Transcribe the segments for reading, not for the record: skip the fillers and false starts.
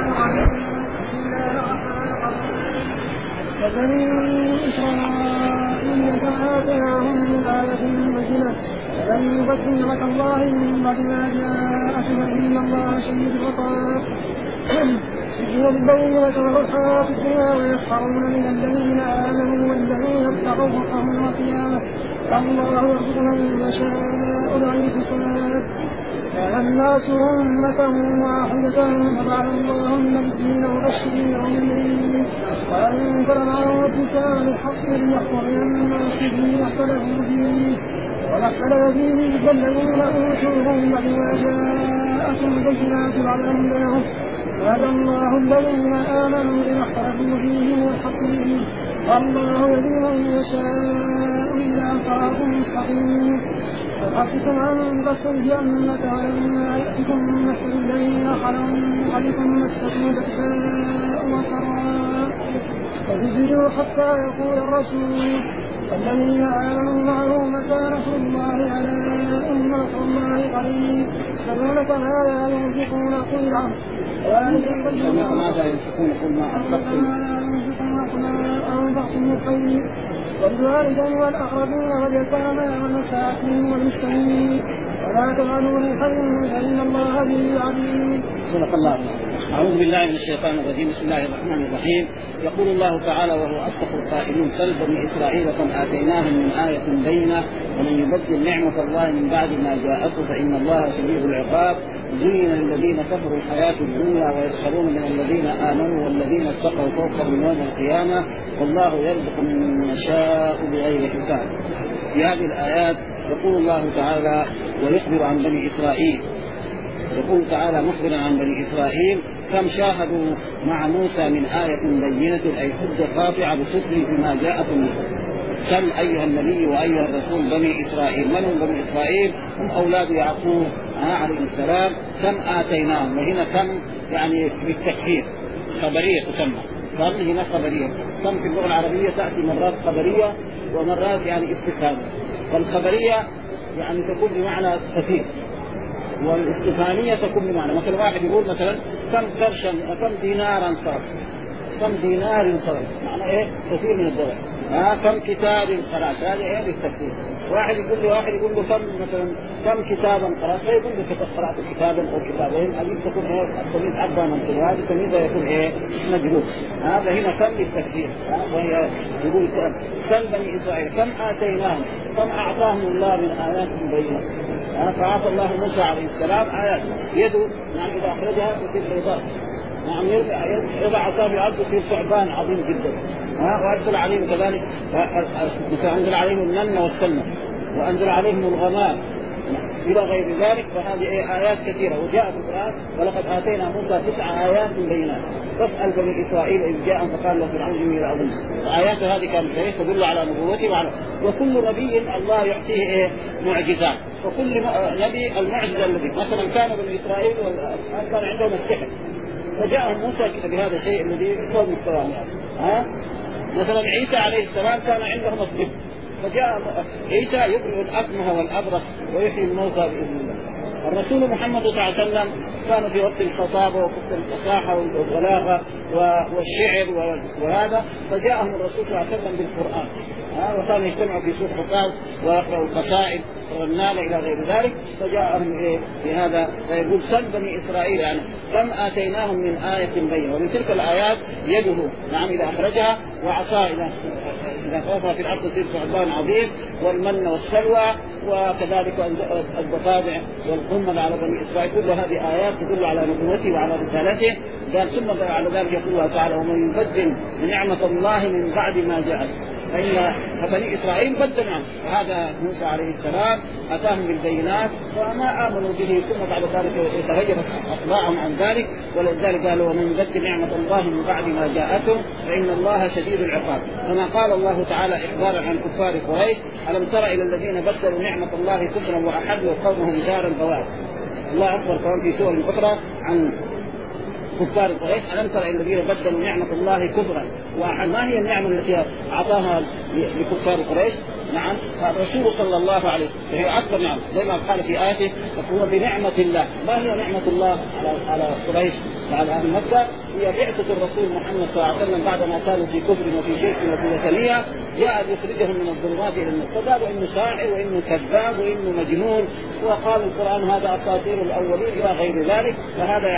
وبني إسرائيل فآتيناهم من آية بينة فلن يبدل نعمة الله من بعد ما جاءتهم إن الله شديد العقاب يحيي البينة والحياة في الدنيا ويسخرون من الذين آمنوا والذين اتقوا فوقهم يوم القيامة الله يرزق من يشاء بغير حساب كان الناس أمة واحدة فبعث الله النبيين مبشرين ومنذرين وأنزل معه الكتاب بالحق ليحكم بين الناس فيما اختلفوا فيه وما اختلف فيه الذين أوتوه من بعد ما جاءتهم البينات بعد بينهم وهدى الله الذين آمنوا لما اختلفوا فيه من الحق به والله يهدي من يشاء إلى صراط مستقيم فحسبتم أن تدخلوا الجنة ولما يأتكم مثل الذين خلوا من قبلكم مستهم بأساء وضراء فزجروا حتى يقول الرسول والذين آمنوا معه متى نصر الله ألا إن نصر الله قريب يسألونك ماذا ينفقون قل عنه ماذا ينفقون قل ما أنفقتم خير والوالدين والأقربين واليتامى والمساكين والمسلمين ولا تفعلوا من خير فإن الله به عليم. صدق الله. أعوذ بالله من الشيطان الرجيم. بسم الله الرحمن الرحيم. يقول الله تعالى وهو أصدق القائلين سل بني إسرائيل كم آتيناهم من آية بينة ومن يبدل نعمة الله من بعد ما جاءته فإن الله شديد العقاب زين للذين كفروا الحياة الدنيا ويسخرون من الذين آمنوا والذين اتقوا فوقهم يوم القيامة والله يرزق من يشاء بغير حساب. في هذه الآيات يقول الله تعالى ويخبر عن بني إسرائيل، يقول تعالى مخبرا عن بني إسرائيل كم شاهدوا مع موسى من آية بينة أي حجة قاطعة بصدق بما جاءكم به. سل أيها النبي وأيها الرسول بني إسرائيل. من هم بني إسرائيل؟ هم أولاد يعقوب عليه السلام. كم آتيناهم، وهنا كم يعني بالتكثير خبرية تسمى، كم هنا خبرية. كم في اللغة العربية تأتي مرات خبرية ومرات يعني استفهامية. فالخبرية يعني تكون بمعنى كثير، والاستفهامية تكون بمعنى مثلا واحد يقول مثلا كم قرشا كم دينارا صرف، كم دينار صرف، معنى ايه؟ كثير من الدولار. كم كتاب قرأت، هذا ايه بالتفسير. واحد يقول له كم مثلا كم كتابا قرأت، فيقول له قرأت كتابا او كتابين، هذه تكون ايه؟ التمييز عبا منصوب، هذا التمييز يكون ايه؟ مجهول. هذا هنا كم للتفسير. وهي يقول سل بني إسرائيل كم آتيناهم، كم أعطاهم الله من آيات بينة. فأعطى الله موسى عليه السلام آيات يده يعني إذا أخرجها تصير بيضاء، يعني يضع عصاه في الأرض يصير ثعبان عظيم جدا. وأنزل عليهم كذلك أنزل عليهم المن والسلوى وأنزل عليهم الغمام إلى غير ذلك. فهذه آيات كثيرة وجاء في القرآن ولقد آتينا موسى 9 آيات بينات فاسأل بني إسرائيل إذ جاء فقال له فرعون إني لأظن. آيات هذه كانت تدل على نبوته وكل نبي الله يعطيه معجزات، وكل نبي المعجزة الذي مثلا كان بني إسرائيل كان عندهم السحر فجاءهم موسى بهذا الشيء الذي فوق مستواهم. مثلا عيسى عليه السلام كان عندهم الطب فجاء عيسى يبرئ الأكمه والأبرص ويحيي الموتى بإذن الله. الرسول محمد صلى الله عليه وسلم كان في وقت الخطابة ووقت الفصاحة والبلاغة والشعر وهذا، فجاءهم الرسول صلى الله عليه وسلم بالقرآن وكانوا يجتمعوا في سوق حقاق ويقرأوا القصائد والرنانة إلى غير ذلك. فجاءهم في هذا فيقول سل بني إسرائيل يعني كم آتيناهم من آية بينة. ومن تلك الآيات يده نعم إذا أخرجها وعصاه إذا خافها في الأرض تصير ثعبان عظيم والمن والسلوى وكذلك الضفادع والقمل على بني إسرائيل. كل هذه آيات تدل على نبوته وعلى رسالته. قال ثم على ذلك يقول الله تعالى ومن يبدل نعمة الله من بعد ما جاءت فإن بني إسرائيل بدلوا عنه. فهذا موسى عليه السلام أتاهم بالبينات وما آمنوا به ثم بعد ذلك تغيرت أطباعهم عن ذلك. ولذلك قالوا ومن يبدل نعمة الله من بعد ما جاءته فإن الله شديد العقاب. كما قال الله تعالى إخبارا عن كفار قريش ألم تر إلى الذين بدلوا نعمة الله كفرا وأحلوا قومهم دار البوار. الله أكبر كمان في سورة أخرى عن كفار قريش ألم تر إلى الذين بدلوا نعمة الله كفرا ما هي النعمة التي أعطاها لكفار قريش؟ نعم الرسول صلى الله عليه وسلم فهي أكبر نعمة، زي ما قال في آيته فهو بنعمة الله. ما هي نعمة الله على قريش وعلى أهل مكة؟ هي بعثة الرسول محمد صلى الله عليه وسلم بعدما كانوا في كفر وفي شرك وفي وثنية، جاء يخرجهم من الظلمات إلى النور، فقالوا إنه شاعر وإنه كذاب وإنه مجنون، وقال القرآن هذا أساطير الأولين إلى غير ذلك. فهذا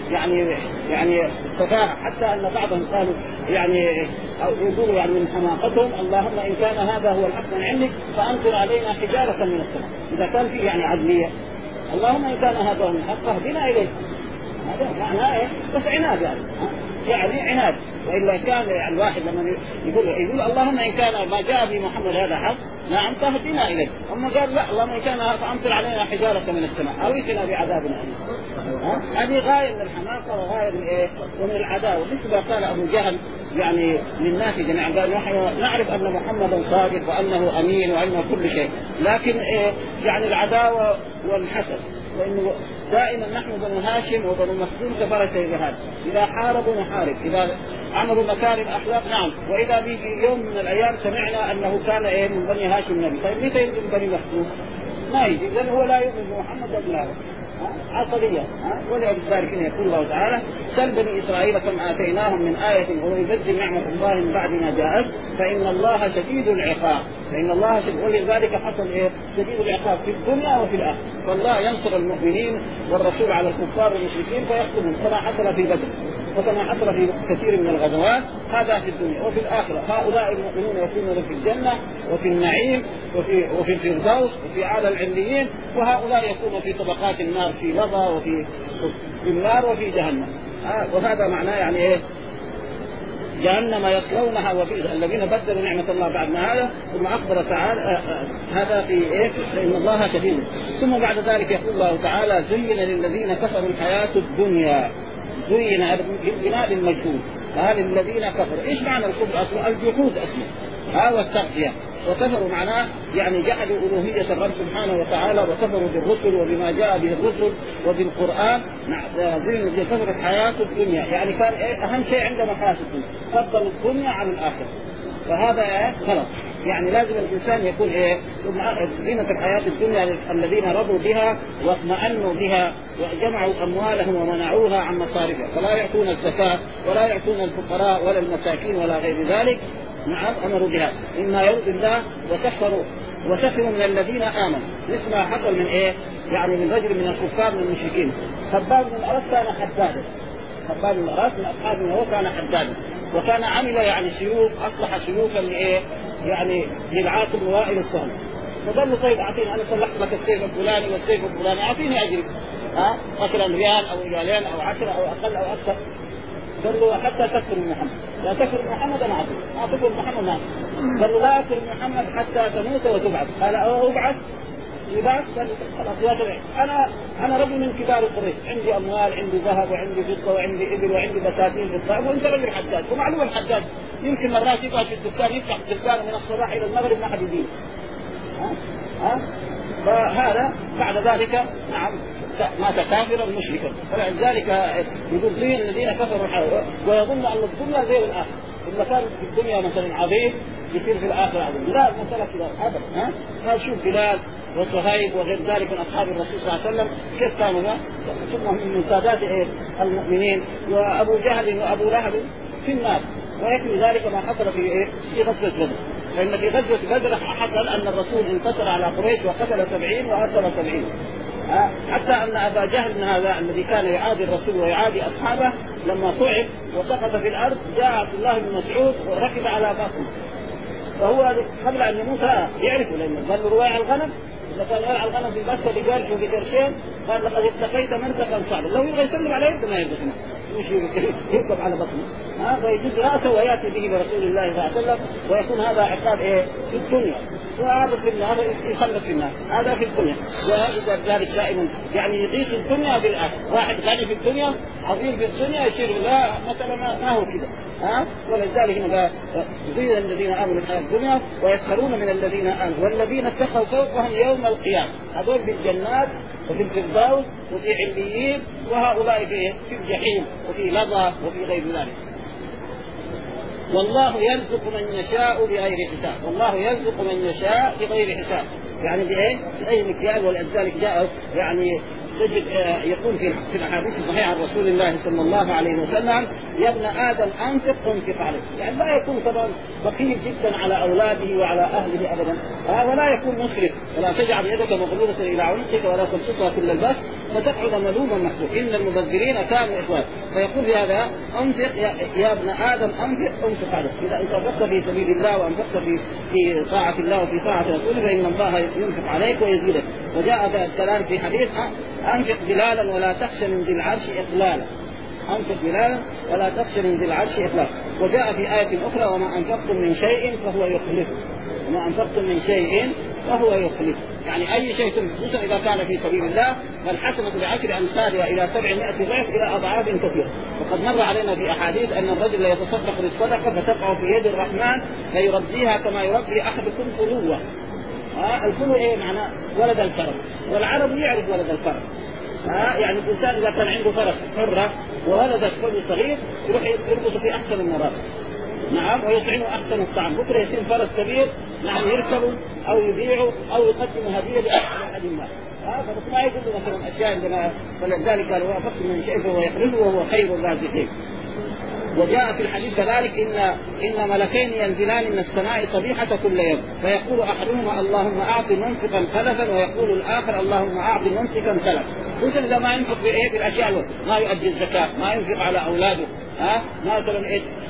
يعني سفاهة، حتى أن بعضهم قالوا يعني أو يقولوا يعني من حماقتهم اللهم إن كان هذا هو الحق من عندك فأمطر علينا حجارة من السماء. إذا كان في يعني عدلية اللهم إن كان هذا هو الحق فاهدنا إليه، هذا معناه إيه؟ بس عناد يعني عناد. وإلا كان يعني الواحد لما يقول اللهم إن كان ما جاء في محمد هذا حق نعم فاهدنا إليه، أما قال لا اللهم إن كان فأمطر علينا حجارة من السماء أو ائتنا بعذابنا أليم. هذه غاية من الحماقة وغاية من إيه؟ ومن العداوة. مثل ما قال أبو جهل يعني للناس جميعا قال نحن نعرف أن محمدا صادق وأنه أمين وأنه كل شيء، لكن إيه يعني العداوة والحسد، وإنه دائما نحن بنو هاشم وبنو مخزوم كفر شيء هذا، إذا حاربوا نحارب، إذا عملوا مكارم أخلاق نعم، وإذا بيجي يوم من الأيام سمعنا أنه كان إيه من بني هاشم نبي، طيب متى يجي من بني مخزوم؟ ما يجي، لأنه هو لا يؤمن بمحمد ولا عصبية. ولذلك يقول الله تعالى سل بني إسرائيل كم آتيناهم من آية وهو يبدل نعمة الله من بعد ما جاءت فإن الله شديد العقاب. فإن الله شديد، ولذلك حصل إيه؟ شديد العقاب في الدنيا وفي الآخرة. فالله ينصر المؤمنين والرسول على الكفار والمشركين فيقتلهم كما حصل في بدر وكما حصل في كثير من الغزوات. هذا في الدنيا وفي الآخرة. هؤلاء المؤمنون يكونون في الجنة وفي النعيم وفي الفردوس وفي أعلى العليين، وهؤلاء يكونون في طبقات النار في لظى وفي النار وفي جهنم. وهذا معناه يعني إيه؟ جهنم يصلونها وفي الذين بدلوا نعمة الله بعد ما هذا. ثم أخبر تعالى هذا في إيه؟ فإن الله شديد. ثم بعد ذلك يقول الله تعالى زين للذين كفروا الحياة الدنيا. زين بناء للمجهول. هذا الذين كفروا إيش معنى الكفر أصلا؟ الجحود أصلا هذا التغطية. وكفروا معناه يعني جحدوا ألوهية الرب سبحانه وتعالى وكفروا بالرسل وبما جاء به الرسل وبالقرآن. زين الذين كفروا الحياة الدنيا يعني كان أهم شيء عندهم الحياة الدنيا، فضلوا الدنيا عن الآخرة. فهذا غلط. يعني لازم الإنسان يكون زينة الحياة الدنيا الذين رضوا بها واطمأنوا بها وجمعوا أموالهم ومنعوها عن مصارفها، فلا يعطون الزكاة ولا يعطون الفقراء ولا المساكين ولا غير ذلك. نعم أمروا بها إما يرضي الله وسخروا من الذين آمنوا. مثل ما حصل من يعني من رجل من الكفار من المشركين. خباب بن الأرت كان حدادا. خباب بن الأرت من أصحاب هو كان حدادا وكان عمل يعني سيوف، أصلح سيوفا يعني للعاصم بن وائل الصهري. فقال له طيب أعطيني أنا صلحت لك السيف الفلاني والسيف الفلاني أعطيني أجري مثلا ريال أو ريالين أو 10 أو أقل أو أكثر. قال له حتى تكفر محمد، لا تكفر محمد أنا أعطيك محمد ما. قال له لا تكفر محمد حتى تموت وتبعث. قال أبعث يبعث. قال أنا رجل من كبار قريش، عندي أموال، عندي ذهب وعندي فضة وعندي إبل وعندي بساتين في الطائف، وأنت رجل حداد. ومعلوم الحداد يمكن مرات يقعد في الدكان يفتح الدكان من الصباح إلى المغرب ما حد يدين. فهذا بعد ذلك نعم مات كافرا مشركا. فلذلك يقول زين الذين كفروا ويظن أن الدنيا زي الآخرة. إذا كان في الدنيا مثلا عظيم يصير في الآخرة عظيم. لا المسألة كذا أبدا. نشوف بلال وصهيب وغير ذلك من أصحاب الرسول صلى الله عليه وسلم كيف كانوا من سادات المؤمنين. وأبو جهل وأبو لهب في النار. ويكفي ذلك ما حصل في غزوة بدر. فإن في غزوة بدر حصل أن الرسول انتصر على قريش وقتل 70 وأسر 70. حتى أن أبا جهل هذا الذي كان يعادي الرسول ويعادي أصحابه لما صعب وسقط في الأرض جاء عبد الله بن مسعود وركب على بطنه. فهو قبل أن يموت يعرفه لأنه قال له رواع الغنم. إذا كان يرعى الغنم في بكة بقرش وبقرشين قال لقد اتقيت منطقا صعبا. لو يبغى يسلم عليه يبدأ ما يبدأ مش يركب على بطنه. فيجوز رأسه ويأتي به برسول الله صلى الله عليه وسلم ويكون هذا عقاب في الدنيا. وهذا في النار يخلد في النار. هذا في الدنيا. وهذا ذلك دائما يعني يضيق الدنيا بالآخرة. واحد غني في الدنيا عظيم في الدنيا يصير لا مثلا ما هو كذا. ولذلك هنا زين الذين آمنوا في الدنيا ويسخرون من الذين آمنوا والذين اتقوا فوقهم يوم القيامة. هذول في الجنات وفي الفردوس وفي عليين، وهؤلاء في الجحيم وفي لظى وفي غير ذلك. والله يرزق من يشاء بغير حساب. والله يرزق من يشاء بغير حساب، يعني بإيه؟ بأي مكيال. ولذلك جاء يعني تجد يقول في الاحاديث الصحيحه عن رسول الله صلى الله عليه وسلم: يا ابن ادم انفق عليك. يعني لا يكون طبعا بخيل جدا على اولاده وعلى اهله ابدا، ولا يكون مسرف. ولا تجعل يدك مغلوله الى عنقك ولا تبسطها كل البسط فتقعد ملوما محسوبا، ان المبذرين كانوا اخوان. فيقول هذا: انفق يا ابن ادم انفق عليك. اذا انت انفقت في سبيل الله وانفقت في طاعه الله وفي طاعه رسوله فان الله ينفق عليك ويزيدك. وجاء الكلام في حديث: أنفق بلالا ولا تخشى من ذي العرش إقلالا. أنفق بلالا ولا تخشى من ذي العرش إقلالا. وجاء في آية أخرى: وما أنفقتم من شيء فهو يخلفه. وما أنفقتم من شيء فهو يخلفه. يعني أي شيء خصوصا إذا كان في سبيل الله فالحسنة بعشر أمثالها إلى 700 ضعف إلى أضعاف كثيرة. وقد مر علينا في أحاديث أن الرجل لا يتصدق بالصدقة فتقع في يد الرحمن فيربيها كما يربي أحدكم فلوة. الفلو ايه معناه؟ ولد الفرس. والعرب يعرف ولد الفرس. يعني الانسان اذا كان عنده فرس حره وولدت فلو صغير يروح يربطه في احسن المرافق، نعم، ويطعمه احسن الطعام. بكره يصير فرس كبير، نعم، يركبه او يبيعه او يقدم هديه لاحد الناس. فبس ما يقول مثلا اشياء عندنا. فلذلك قال: وافقت من شيء فهو يخرجه وهو خير الرازقين. وجاء في الحديث كذلك: إن ملكين ينزلان من السماء صبيحة كل يوم فيقول أحدهما: اللهم أعط منفقا خلفا، ويقول الآخر: اللهم أعط ممسكا خلفا. مثل إذا ما ينفق في الأشياء، ما يؤدي الزكاة، ما ينفق على أولاده، مثلا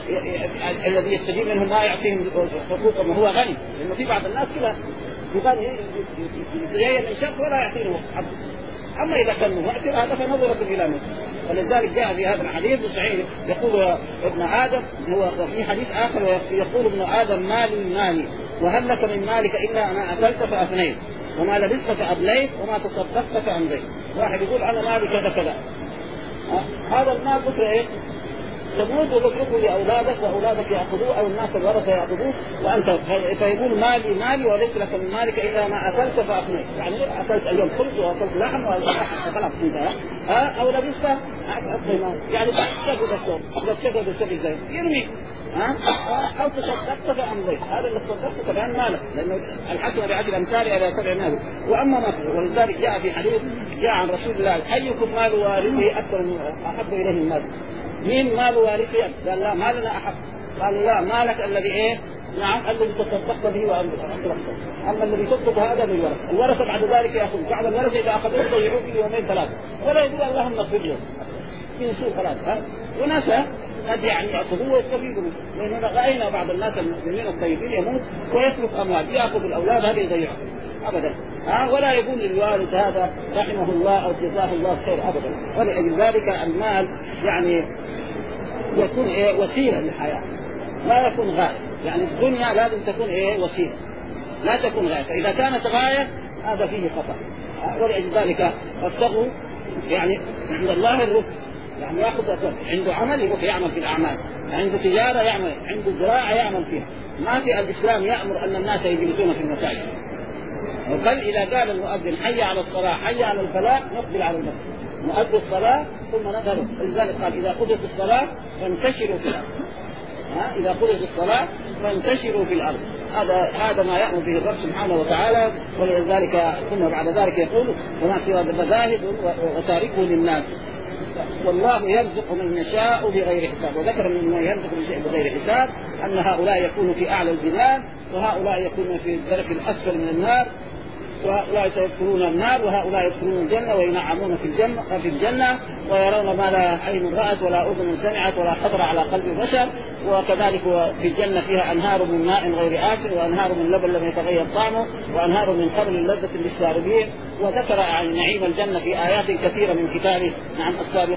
الذي يستجيب منهم ما يعطيهم حقوقهم وهو غني. لأنه في بعض الناس كذا يغني يتغير من شخص ولا يعطيهم حق. أما إذا كان مؤثر هذا فنظرة إلى نفسه. ولذلك جاء في هذا الحديث الصحيح يقول ابن آدم، هو في حديث آخر يقول: ابن آدم مالي وهل لك من مالك إلا أنا أكلت فأفنيت وما لبست فأبليت وما تصدقت فأمضيت. واحد يقول: أنا مالي كذا كذا. هذا المال بكرة إيه؟ تموت وتتركه لأولادك وأولادك يأخذوه أو الناس الورثة يأخذوه وأنت فيقول: مالي وليس لك من مالك إلا ما أكلت فأفنيت. يعني أكلت اليوم خبز وأكلت لحم خلاص انتهى. أو لبست يعني تشغل السوق إزاي يرمي، أو تصدقت فأمضيت. هذا اللي تصدقت طبعا مالك، لأنه الحسنة بعشر أمثالها إلى 700. وأما ما ولذلك جاء في حديث جاء عن رسول الله: أيكم مال وارثه أكثر أحب إليه المال؟ مين مال وارثه؟ قال: لا، مالنا أحب. قال: لا، مالك الذي إيه؟ نعم، الذي تصدقت به وأنفقته. أما الذي تترك هذا للورثة. الورثة بعد ذلك يأخذ. بعض الورثة إذا أخذوه يضيعوه في يومين ثلاثة ولا يقول: اللهم اغفر له، ينسوا خلاص. وناس قد يعني يأخذوه ويستفيدوا منه. لأننا رأينا بعض الناس المسلمين الطيبين يموت ويترك أموال، يأخذ الأولاد هذه يضيعها أبدا. ولا يقول للوالد هذا رحمه الله أو جزاه الله خير أبدا. ولأجل ذلك المال يعني يكون إيه؟ وسيلة للحياة، لا يكون غاية. يعني الدنيا لازم تكون إيه؟ وسيلة، لا تكون غاية. فإذا كانت غاية هذا فيه خطأ. ولأجل ذلك ابتغوا يعني عند الله الرزق. يعني يأخذ أسر. عنده عمل يروح يعمل في الأعمال، عنده تجارة يعمل، عنده زراعة يعمل فيها. ما في الإسلام يأمر أن الناس يجلسون في المساجد، بل إذا قال المؤذن: حي على الصلاة حي على الفلاح، نقبل على المسجد نؤدي الصلاة ثم نذهب. لذلك قال: إذا قضيت الصلاة فانتشروا في الأرض. إذا قضيت الصلاة فانتشروا في الأرض. هذا ما يأمر به الرب سبحانه وتعالى. ولذلك ثم بعد ذلك يقول: وما سوى ذاهب وتاركه للناس والله يرزق من يشاء بغير حساب. وذكر من يرزق من شيء بغير حساب أن هؤلاء يكونوا في أعلى الجبال وهؤلاء يكونوا في الدرك الأسفل من النار، وهؤلاء يدخلون النار وهؤلاء يدخلون الجنة وينعمون في الجنة ويرون ما لا عين رأت ولا أذن سمعت ولا خطر على قلب بشر. وكذلك في الجنة فيها أنهار من ماء غير آسن وأنهار من لبن لم يتغير طعمه وأنهار من خمر لذة للشاربين. وذكر عن نعيم الجنة في آيات كثيرة من كتابه. نعم،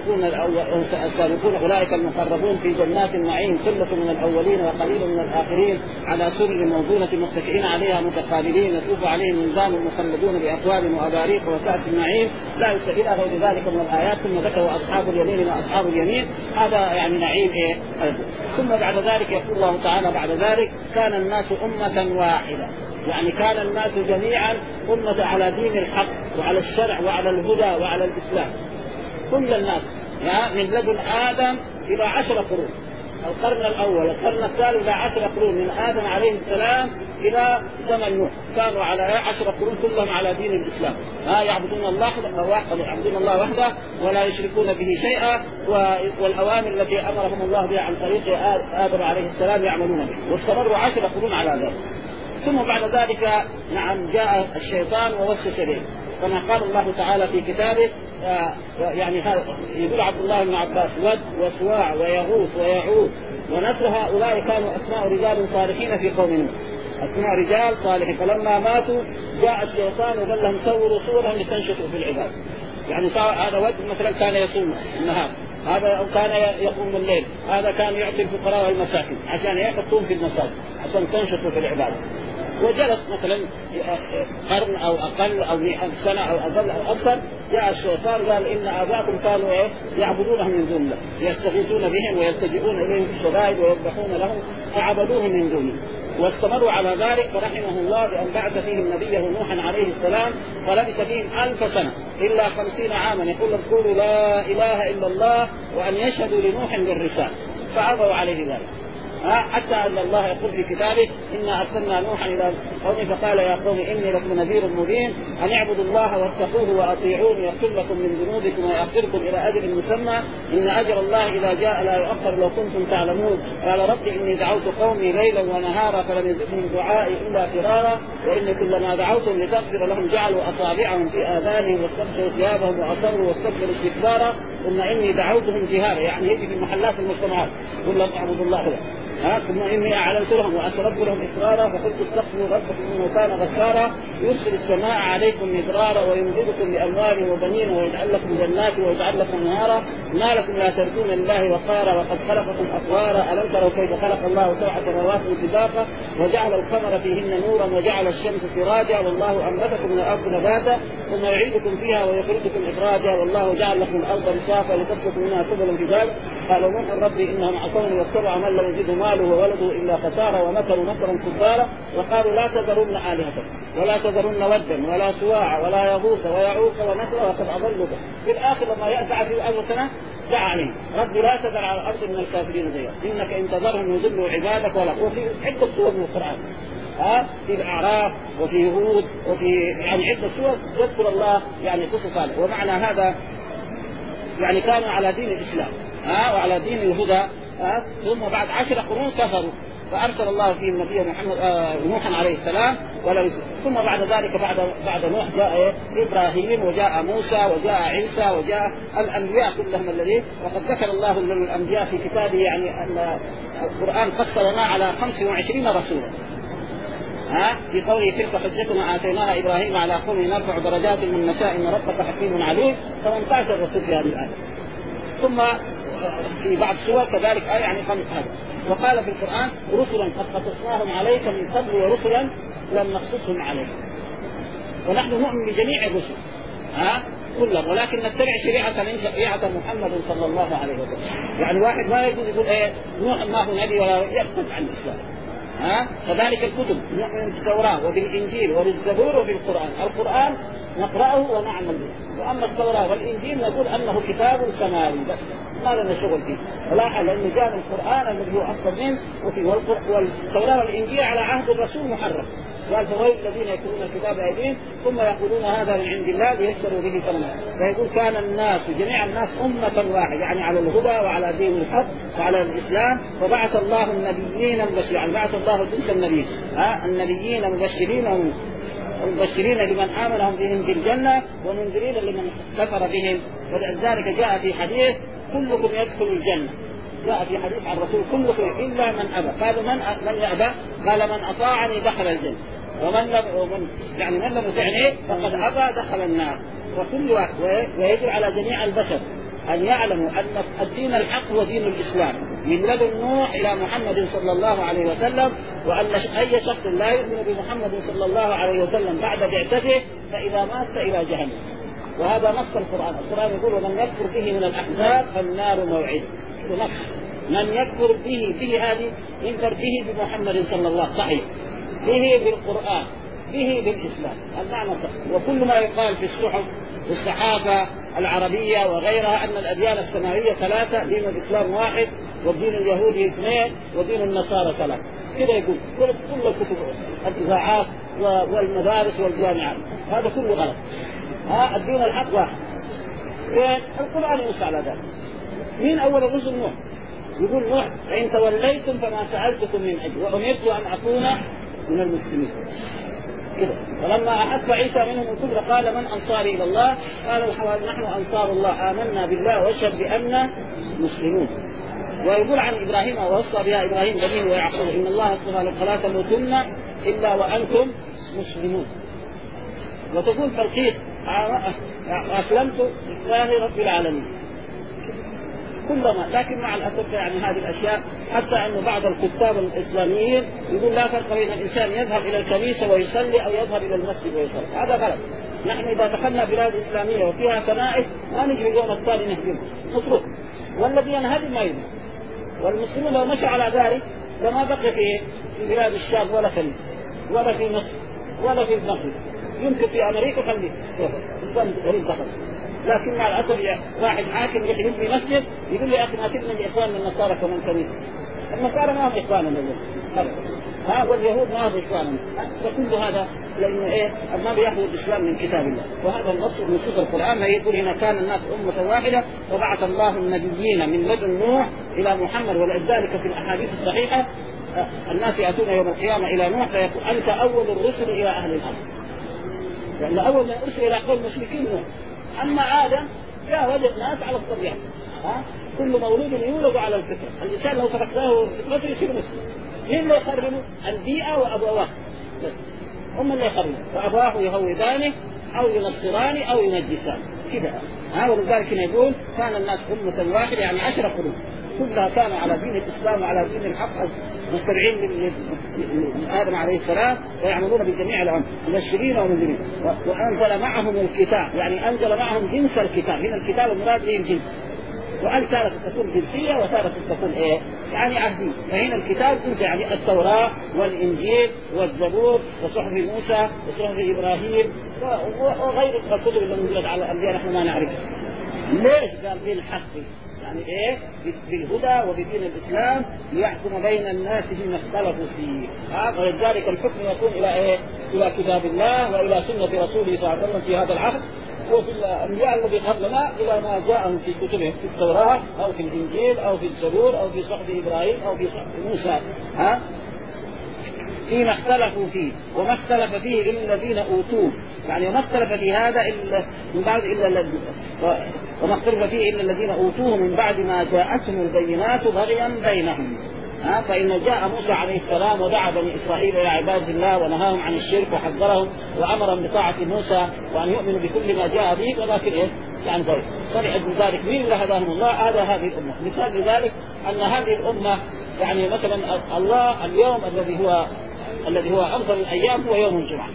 السابقون أولئك المقربون في جنات النعيم ثلة من الأولين وقليل من الآخرين على سرر موضونة متكئين عليها متقابلين يطوف عليهم ولدان مخلدون بأكواب وأباريق وكأس النعيم لا يسأل إلى غير ذلك من الآيات. ثم ذكر أصحاب اليمين وأصحاب اليمين. هذا يعني نعيم إيه؟ ثم بعد ذلك يقول الله تعالى: بعد ذلك كان الناس أمة واحدة. يعني كان الناس جميعا أمة على دين الحق وعلى الشرع وعلى الهدى وعلى الإسلام. كل الناس من لدن آدم إلى 10 قرون القرن الأول القرن الثالث إلى 10 قرون من آدم عليه السلام إلى زمن نوح كانوا على 10 قرون كلهم على دين الإسلام. يعبدون الله وحده ولا يشركون به شيئا، والأوامر التي أمرهم الله بها عن طريق آدم عليه السلام يعملون به، واستمروا 10 قرون على ذلك. ثم بعد ذلك جاء الشيطان ووسوس إليه كما قال الله تعالى في كتابه. يعني يقول عبد الله بن عباس: ود وسواع ويغوث ويعوث ونسر هؤلاء كانوا أسماء رجال صالحين في قوم نوح، أسماء رجال صالحين، فلما ماتوا جاء الشيطان وقال لهم صوروا صورا لتنشطوا في العباد. يعني هذا ود مثلا كان يصوم النهار، هذا كان يقوم الليل، هذا كان يعطي الفقراء والمساكين عشان يحطون في المساجد عشان تنشطوا في العبادة. وجلس مثلا قرن أو أقل أو 100 سنة أو أقل أو أكثر، جاء الشيطان قال إن آباءكم كانوا يعبدونهم من دون الله، يستغيثون بهم ويلتجئون إليهم في الشدائد ويذبحون لهم فعبدوهم من دونه. واستمروا على ذلك فرحمه الله بأن بعث فيهم نبيه نوحا عليه السلام، فلبث فيهم 1000 سنة إلا 50 عاما يقول لهم قولوا لا إله إلا الله وأن يشهدوا لنوح بالرسالة، فأبوا عليه ذلك. حتى أن الله يقول في كتابه: إنا أرسلنا نوحا إلى قومه فقال يا قوم إني لكم نذير مبين أن اعبدوا الله واتقوه وأطيعون يغفر لكم من ذنوبكم ويأخركم إلى أجل مسمى إن أجر الله إذا جاء لا يؤخر لو كنتم تعلمون. قال رب إني دعوت قومي ليلا ونهارا فلم يزدهم دعائي إلا فرارا وإني كلما دعوتهم لتغفر لهم جعلوا أصابعهم في آذانهم واستغشوا ثيابهم وأصروا واستكبروا استكبارا ثم إني دعوتهم جهارا. يعني يجي في محلات المجتمعات قل لهم اعبدوا الله ثم إني أعلنت لهم وأسررت لهم إسرارا فقلت استغفروا ربكم إنه كان غفارا يرسل السماء عليكم مدرارا ويمددكم بأموال وبنين ويجعل لكم جنات ويجعل لكم أنهارا ما لكم لا ترجون لله وقارا وقد خلقكم أطوارا ألم تروا كيف خلق الله 7 سماوات طباقا وجعل القمر فيهن نورا وجعل الشمس سراجا والله أنبتكم من الأرض نباتا ثم يعيدكم فيها ويخرجكم إخراجا والله جعل لكم الأرض بساطا لتسلكوا منها سبلا فجاجا قالوا نوح ربي إنهم عصوني واتبعوا من لم يزده ماله وولده إلا خسارا ومكروا مكرا كبارا وقالوا لا تذرن آلهتكم ولا تذرن ودا ولا سواع ولا يغوث ويعوق ونسر وقد أضلوا به. في الآخر لما يأتى في 1000 سنة دعا عليه رب لا تذر على الأرض من الكافرين ديار إنك إن تذرهم يضلوا عبادك ولا. وفي عدة سور من القرآن في الأعراف وفي هود وفي يعني عدة سور يذكر الله يعني قصص هذا. ومعنى هذا يعني كانوا على دين الإسلام وعلى دين الهدى ثم بعد 10 قرون كفروا فأرسل الله فيهم نبي محمد نوحا عليه السلام ثم بعد ذلك بعد نوح جاء إبراهيم وجاء موسى وجاء عيسى وجاء الأنبياء كلهم الذين وقد ذكر الله للأنبياء في كتابه يعني أن القرآن قصرنا على 25 رسولا في قوله تلك حجتنا آتيناها إبراهيم على قوم نرفع درجات من نشاء إن ربك حكيم عليم 18 رسول في هذه الآية. ثم في بعض السور كذلك يعني 5 هذا. وقال في القرآن رسلا قد قصصناهم عليك من قبل ورسلا لم نقصصهم عليك. ونحن نؤمن بجميع الرسل كلهم ولكن نتبع شريعة محمد صلى الله عليه وسلم. يعني واحد ما يقول نوح ما هو نبي ولا يكتب عن الإسلام كذلك الكتب نؤمن بالتوراة وبالإنجيل وبالزبور وبالقرآن. القرآن نقرأه ونعمل به وأما التوراة والإنجيل نقول أنه كتاب سماوي بس ما لنا شغل فيه ولا لأن جاء القرآن الذي هو أفضل منه والتوراة والإنجيل على عهد الرسول محرم. قال فويل الذين يكتبون الكتاب بأيديهم ثم يقولون هذا من عند الله ليشتروا به ثمنا. فيقول كان الناس جميع الناس أمة واحدة يعني على الهدى وعلى دين الحق وعلى الإسلام وبعث الله النبيين مبشرين يعني بعث الله جنس النبيين النبيين مبشرين لمن آمنهم بهم بالجنة ومنذرين لمن كفر بهم. ولذلك جاء في حديث كلكم يدخل الجنة. جاء في حديث عن الرسول كلكم إلا من أبى. قالوا من يأبى؟ قال من أطاعني دخل الجنة ومن لم يطعني فقد أبى دخل النار. وكل واحد ويجب على جميع البشر أن يعلموا أن الدين الحق هو دين الإسلام من لدن نوح إلى محمد صلى الله عليه وسلم وأن أي شخص لا يؤمن بمحمد صلى الله عليه وسلم بعد بعثته فإذا مات إلى جهنم. وهذا نص القرآن. القرآن يقول ومن يكفر به من الأحزاب فالنار موعده. نص من يكفر به هذه ينكر به بمحمد صلى الله صحيح به بالقرآن به بالإسلام المعنى صح. وكل ما يقال في الصحف والصحافة العربية وغيرها أن الأديان السماوية 3، دين الإسلام 1، والدين اليهودي 2، ودين النصارى 3. كده يقول كل الكتب الإذاعات والمدارس والجامعات، هذا كله غلط. الدين الحق واحد. القرآن ينص على ذلك. مين أول الرسل؟ نوح. يقول نوح: فإن توليتم فما سألتكم من أجر وأمرت أن أكون من المسلمين. كده. فلما أحس عيسى منهم الكفر قال: من أنصاري إلى الله؟ قال الحواريون: نحن أنصار الله، آمنا بالله واشهد بأننا مسلمون. ويقول عن إبراهيم: ووصى بها إبراهيم بنيه ويعقوب إن الله اصطفى لكم فلا تموتن إلا وأنتم مسلمون. وتقول تلخيص: أسلمت لله رب العالمين. كلما، لكن مع الأسف يعني هذه الأشياء، حتى أن بعض الكتاب الإسلاميين يقول لا فرق بين الإنسان يذهب إلى الكنيسة ويصلي أو يذهب إلى المسجد ويصلي. هذا غلط. نحن إذا دخلنا بلاد إسلامية وفيها كنائس ما نجي اليوم الثاني نهدم، نترك، والذي ينهدم ما يدري. والمسلمون لو مشوا على ذلك لما بقي في بلاد الشام ولا كنيسة، ولا في مصر، ولا في المغرب. يمكن في أمريكا خليه إنسان غريب دخل. لكن مع الأسف واحد حاكم يروح يبني مسجد يقول لي يا أخي ما تبني الإخوان من النصارى كمان كنيسة. النصارى ما هم إخواننا اليوم، واليهود ما هم إخواننا. فكل هذا لأنه ما بيأخذ الإسلام من كتاب الله. وهذا النص من نصوص القرآن يقول: هنا كان الناس أمة واحدة وبعث الله النبيين من لدن نوح إلى محمد. ولذلك في الأحاديث الصحيحة الناس يأتون يوم القيامة إلى نوح فيقول: أنت أول الرسل إلى أهل الأرض. لأن أول من أرسل إلى قوم مشركين نوح. أما آدم جاء وجد ناس على الطبيعة. كل مولود يولد على الفطرة. الإنسان لو تركناه فطرته يصير مسلم. مين اللي يخربه؟ البيئة وأبواه بس هم اللي يخربوا، فأبواه يهودانه أو ينصرانه أو ينجسانه كده. ولذلك يقول: كان الناس أمة واحدة، يعني 10 قرون كلها كانوا على دين الإسلام وعلى دين الحق متبعين من آدم عليه السلام ويعملون بجميع الأمر مبشرين ومنذرين. وأنزل معهم الكتاب، يعني أنزل معهم جنس الكتاب. هنا الكتاب المراد به الجنس، وقال تارة تكون جنسية وتارة تكون يعني عهدية. فهنا الكتاب جنس، يعني التوراة والإنجيل والزبور وصحف موسى وصحف إبراهيم وغير الكتب اللي نزلت على الأنبياء نحن ما نعرفها. ليش قال بالحق؟ يعني بالهدى وبدين الإسلام ليحكم بين الناس فيما اختلفوا فيه. ولذلك الحكم يكون إلى كتاب الله وإلى سنة رسوله صلى الله عليه وسلم في هذا العهد، وفي الأنبياء الذي قبلنا إلى ما جاءهم في كتبهم في التوراة أو في الإنجيل أو في الزبور أو في صحف إبراهيم أو في صحف موسى. فيما اختلفوا فيه، وما اختلف فيه إلا الذين أوتوه، يعني وما اختلف في هذا إلا من بعد وما اختلف فيه إلا الذين أوتوه من بعد ما جاءتهم البينات بغيا بينهم. فإن جاء موسى عليه السلام ودعا بني إسرائيل إلى عباد الله ونهاهم عن الشرك وحذرهم وأمرهم بطاعة موسى وأن يؤمنوا بكل ما جاء به، ولكن يعني فلأجل ذلك مين اللي هداهم الله؟ هذه الأمة. مثال لذلك أن هذه الأمة يعني مثلا الله اليوم الذي هو أفضل الأيام هو يوم الجمعة.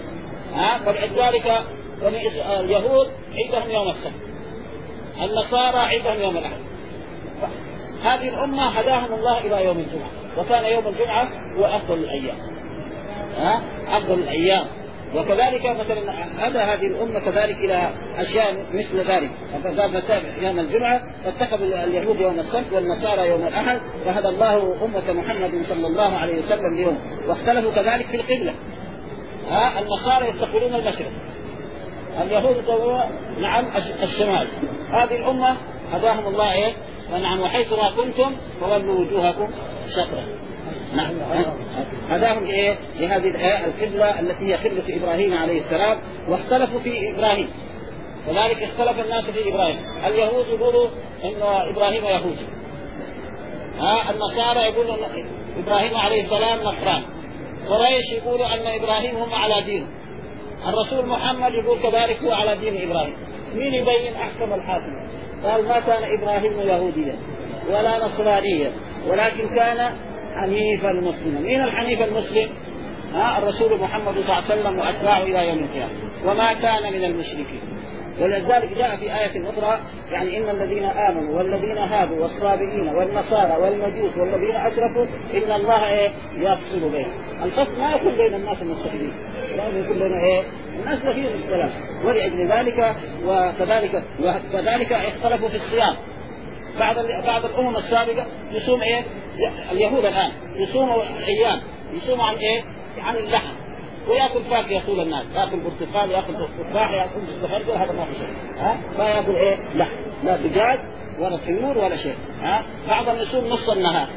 فلذلك اليهود عيدهم يوم السبت، النصارى عيدهم يوم الأحد. هذه الأمة هداهم الله إلى يوم الجمعة، وكان يوم الجمعة هو أفضل الأيام. أفضل الأيام. وكذلك مثلا هذه الأمة كذلك إلى أشياء مثل ذلك. فقال يوم الجمعة فاتخذوا اليهود يوم السبت والنصارى يوم الأحد، فهدى الله أمة محمد صلى الله عليه وسلم اليوم. واختلفوا كذلك في القبلة. النصارى يستقبلون المشرق، اليهود نعم الشمال. هذه الأمة هداهم الله ونعم وحيث ما كنتم فولوا وجوهكم شطرا. نعم هداهم لهذه القبلة التي هي قبلة إبراهيم عليه السلام. واختلفوا في إبراهيم، وذلك اختلف الناس في إبراهيم. اليهود يقولوا إن إبراهيم يهودي، النصارى يقولوا إبراهيم عليه السلام نصراني، قريش يقولوا أن إبراهيم هم على دين، الرسول محمد يقول كذلك هو على دين إبراهيم. مين يبين أحكم الحاكم؟ قال: ما كان إبراهيم يهوديا ولا نصرانيا ولكن كان حنيفا مسلما. مين الحنيف المسلم؟ الرسول محمد صلى الله عليه وسلم وأتباعه إلى يوم القيامة. وما كان من المشركين. ولذلك جاء في آية أخرى يعني إن الذين آمنوا والذين هادوا والصابئين والنصارى والمجوس والذين أشركوا إن الله يفصل بينهم. الفصل ما يكون بين الناس المستقيمين، لازم يكون بين الناس فيهم السلام. ولأجل ذلك وكذلك اختلفوا في الصيام. بعض الأمم السابقة يصوم اليهود الآن يصوموا أيام يصوموا عن عن اللحم، ويأكل فاكهة طول الناس، يأكل برتقال، يأكل تفاح، يأكل مستخرج، هذا ما في شيء. ما يأكل لحم، لا دجاج ولا طيور ولا شيء. بعضهم يصوم نص النهار.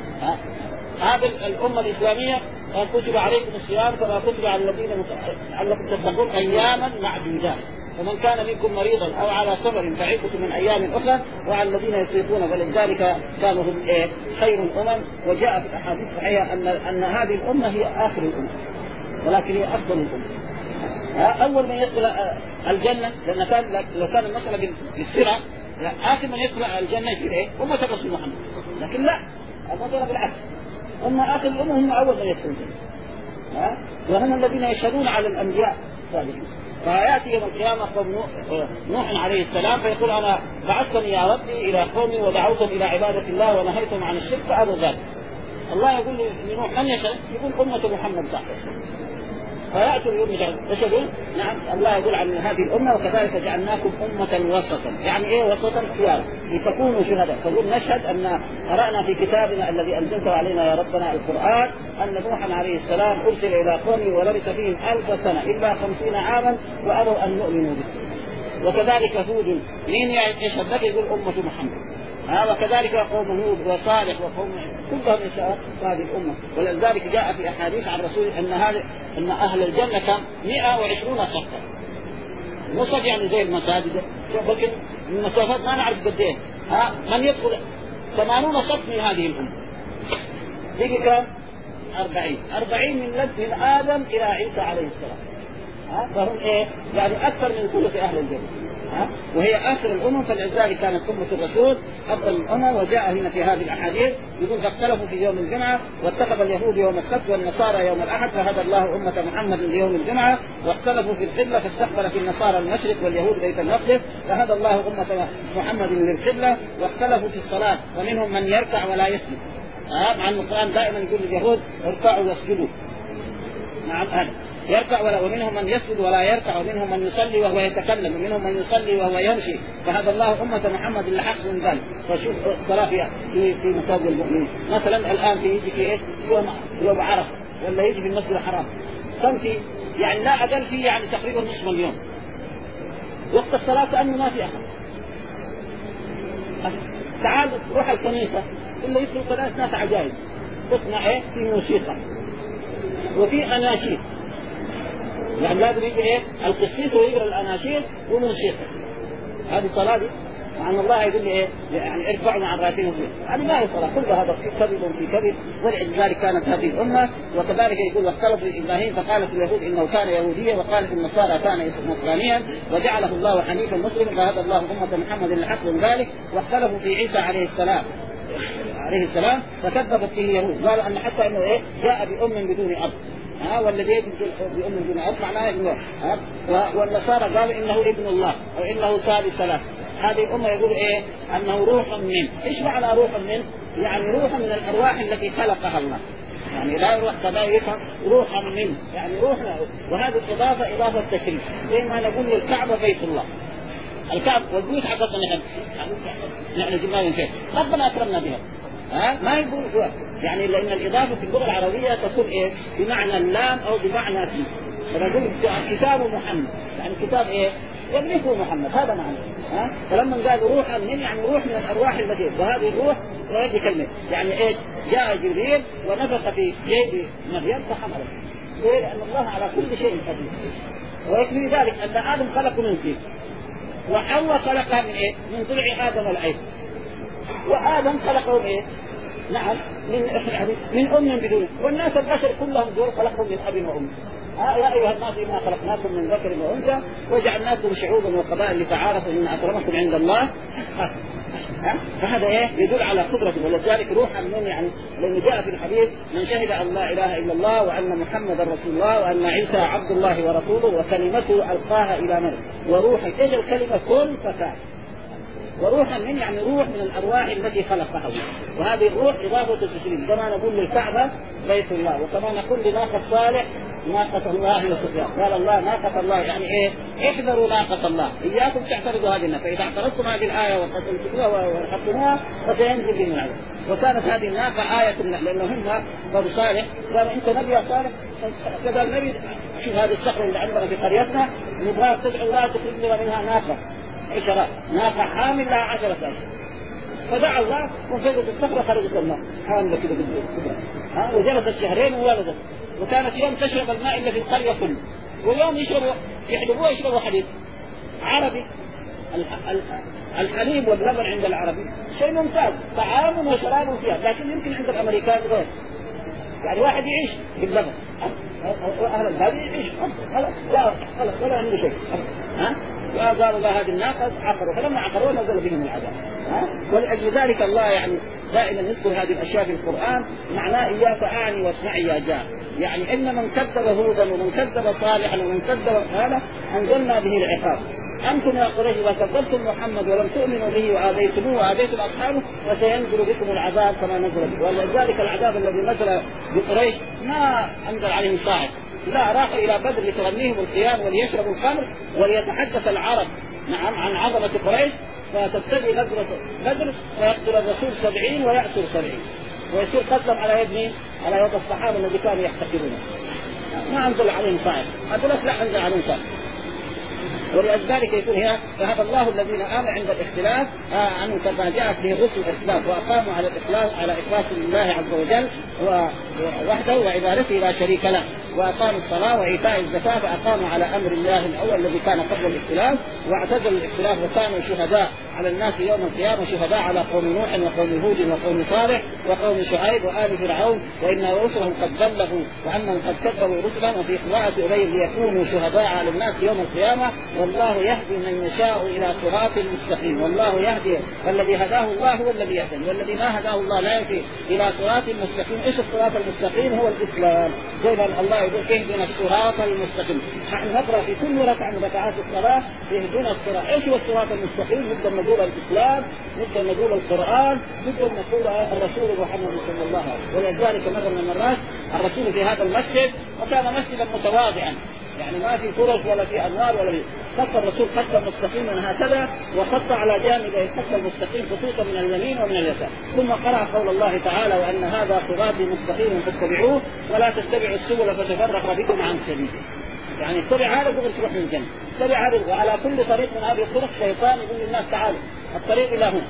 هذه الأمة الإسلامية كتب عليكم الصيام كما كتب على الذين لعلكم تتقون أياما معدودات، ومن كان منكم مريضا أو على سفر فعدة من أيام أخرى وعلى الذين يطيقون. فلذلك كانوا هم خير الأمم. وجاء في الأحاديث الصحيحة أن هذه الأمة هي آخر الأمم، ولكن هي أفضل الأمم. أول من يدخل الجنة، لأن لو كان المسألة بالسرعة آخر من يدخل الجنة يصير أمة الرسول محمد، لكن لا، المسألة بالعكس، هم آخر الأمم هم أول من يدخل الجنة. وهم الذين يشهدون على الأنبياء الصالحين. فيأتي يوم القيامة قوم نوح عليه السلام فيقول أنا بعثني يا ربي إلى قومي ودعوتهم إلى عبادة الله ونهيتهم عن الشرك فأبوا ذلك. الله يقول لنوح من يشهد؟ يقول أمة محمد صح. فيأتوا اليوم يشهدون نعم. الله يقول عن هذه الأمة وكذلك جعلناكم أمة وسطا، يعني وسطا خيارا لتكونوا شهداء. فقل نشهد أن قرأنا في كتابنا الذي أنزلته علينا يا ربنا القرآن أن نوحا عليه السلام أرسل إلى قومه ولبث فيهم 1000 سنة إلا 50 عاما وأبوا أن نؤمنوا به. وكذلك هود مين يشهد لك؟ يقول أمة محمد. وكذلك قوم هود وصالح وقوم كلهم يشهد هذه الأمة. ولذلك جاء في أحاديث عن الرسول أن أهل الجنة كان 120 صفا. نصف يعني زي المساجد، لكن المسافات ما نعرف قد ايه. من يدخل 80 صف من هذه الأمة. يجي كم 40 من آدم إلى عيسى عليه السلام. فهم يعني أكثر من ثلث أهل الجنة. وهي آخر الأمم. فلذلك كانت أمة الرسول أفضل الأمم. وجاء هنا في هذه الأحاديث يقول فاختلفوا في يوم الجمعة واتخذ اليهود يوم السبت والنصارى يوم الأحد فهدى الله أمة محمد ليوم الجمعة. واختلفوا في القبلة فاستقبلت النصارى المشرق واليهود بيت المقدس فهدى الله أمة محمد للقبلة. واختلفوا في الصلاة ومنهم من يركع ولا يسجد. مع القرآن دائما يقول لليهود اركعوا واسجدوا. نعم يركع ومنهم من يسجد ولا يركع ومنهم من يصلي وهو يتكلم ومنهم من يصلي وهو يمشي. فهذا الله أمة محمد لحق من ذلك. فشوف الصلاة في مساجد المؤمنين مثلا الآن يجي في يوم عرفة ولا يجي في المسجد الحرام كم في يعني لا أقل فيه يعني تقريبا نصف مليون. وقت الصلاة كأنه ما في أحد. تعال روح الكنيسة إلا يدخل 3 ناس عجائب تصنع في موسيقى وفي أناشيد. يعني لازم يجي القسيس ويقرأ الأناشيد وموسيقى. هذه صلاة دي مع أن الله يقول لي يعني ارفعوا عن رأسهم. هذه ما هي صلاة، كل هذا في كذب في كذب. ولذلك كانت هذه الأمة. وكذلك يقول واختلفوا في إبراهيم فقالت اليهود إنه كان يهوديا وقالت النصارى كان نصرانيا وجعله الله حنيفا مسلما فهدى الله أمة محمد لحق من ذلك. واختلفوا في عيسى عليه السلام فكذبت به اليهود قالوا أن حتى إنه جاء بأم بدون أب. والذي يجب بأم بدون أب معناه إنه والنصارى قالوا إنه ابن الله أو إنه ثالث ثلاث. هذه الأمة يقول أنه روح منه. إيش معنى روح منه؟ يعني روح من الأرواح التي خلقها الله. يعني لا يروح كذا يفهم روح منه يعني روح له. وهذه إضافة تشريف زي ما نقول الكعبة بيت الله. الكعبة والبيوت حقتنا نحن جبناها من فين؟ ربنا أكرمنا بها. ما يقول يعني لأن الإضافة في اللغة العربية تكون بمعنى اللام أو بمعنى في. فنقول كتاب محمد يعني كتاب يملكه محمد هذا معنى. فلما قال روح من يعني روح من الأرواح التي وهذه الروح وهذه كلمة يعني جاء جبريل ونفخ في جيب مريم فحمله. لأن الله على كل شيء قدير. ويكفي ذلك أن آدم خلق من طين وحواء خلقها من ضلع آدم العين. وآدم خلقه نعم من أم بدون. والناس البشر كلهم دول خلقهم من أب وأم. يا أيها الناس إنا خلقناكم من ذكر وأنثى وجعلناكم شعوبا وقبائل لتعارفوا إن أكرمكم عند الله فهذا يدل على قدرته. ولذلك روحا من يعني لأنه جاء في الحديث من شهد أن لا إله إلا الله وأن محمدا رسول الله وأن عيسى عبد الله ورسوله وكلمته ألقاها إلى مريم وروحا. إيش الكلمة؟ كن فكان. وروحا من يعني روح من الأرواح التي خلقها الله. وهذه الروح إضافة التسليم كما نقول للكعبة بيت الله، وكما نقول لناقة صالح ناقة الله لسفيان. قال الله ناقة الله يعني احذروا ناقة الله، إياكم تعترضوا هذه الناقة، فإذا اعترضتم هذه الآية وقتلتموها وحطموها فسينزل بهم العذاب. وكانت هذه الناقة آية لأنه هم قالوا صالح قالوا أنت نبي يا صالح كذا النبي شوف هذه الصخرة اللي عندنا في قريتنا نبغاك تدعو الله تخرج لنا منها ناقة 10 ناقة حامل لها 10 أشهر. فدعا الله وفجأة الصخرة خرجت الماء حاملة كده بالدور وجلست شهرين وولدت. وكانت يوم تشرب الماء إلا في القرية كله، ويوم يشربوا حليب عربي. الحليب واللبن عند العربي شيء ممتاز، طعام وشراب فيها، لكن يمكن عند الأمريكان غير. يعني واحد يعيش باللبن أهل البلد يعيش خلاص ولا عنده شيء. وقالوا الله هذه الناقة عقروا، فلما عقروا نزل بهم العذاب. ولأجل ذلك الله يعني دائما يذكر هذه الأشياء في القرآن، معناه إياك أعني واسمعي يا جار. يعني إن من كذب هودا ومن كذب صالحا ومن كذب هذا أنزلنا به العقاب. أنتم يا قريش إذا كذبتم محمد ولم تؤمنوا به وآذيتموه وآذيتم أصحابه فسينزل بكم العذاب كما نزل به. ولذلك العذاب الذي نزل بقريش ما أنزل عليهم صاعق، لا راحوا إلى بدر لتغنيهم القيام وليشربوا الخمر وليتحدث العرب نعم عن عظمة قريش، فتبتدي غزوة بدر فيقتل الرسول 70 ويأسر 70 ويصير قتلهم على يد مين؟ على يد الصحابة الذي كانوا يحتقرونه. ما أنزل عليهم صاعق، هذول لا أنزل عليهم صاعق. ولذلك يقول هنا فهذا الله الذين آمنوا عند الاختلاف عنه كما جاءت به الرسل الاختلاف وأقاموا على الإخلاص على إخلاص لله عز وجل وحده وعبادته لا شريك له، وأقاموا الصلاة وإيتاء الزكاة فأقاموا على أمر الله الأول الذي كان قبل الاختلاف واعتزلوا الاختلاف وكانوا شهداء على الناس يوم القيامة، شهداء على قوم نوح وقوم هود وقوم صالح وقوم شعيب وآل فرعون وإن رسلهم قد بلغوا وأنهم قد كذبوا رسلهم، وفي قراءة أبي ليكونوا شهداء على الناس يوم القيامة والله يهدي من يشاء إلى صراط مستقيم. والله يهدي، والذي هداه الله هو الذي يهدي، والذي ما هداه الله لا يهدي إلى صراط مستقيم. إيش الصراط المستقيم؟ هو الإسلام. زي ما الله يقول اهدنا الصراط المستقيم. نحن نقرأ في كل ركعة من ركعات الصلاة اهدنا الصراط. إيش هو الصراط المستقيم؟ نقدر نقول الإسلام، نقدر نقول القرآن، نقدر نقول الرسول محمد صلى الله عليه وسلم. ولذلك مرة من المرات الرسول في هذا المسجد وكان مسجدا متواضعا يعني ما في فرش ولا في أنوار ولا في خط الرسول خطا مستقيما هكذا وخط على جانبه الخط المستقيم خطوطا من اليمين ومن اليسار، ثم قرأ قول الله تعالى وأن هذا صراطي مستقيم فاتبعوه ولا تتبعوا السبل فتفرق بكم عن سبيله. يعني اتبع هذا تقول تروح من الجنة، اتبع هذا. وعلى كل طريق من هذه الطرق شيطان يقول للناس تعالوا الطريق إلى هنا.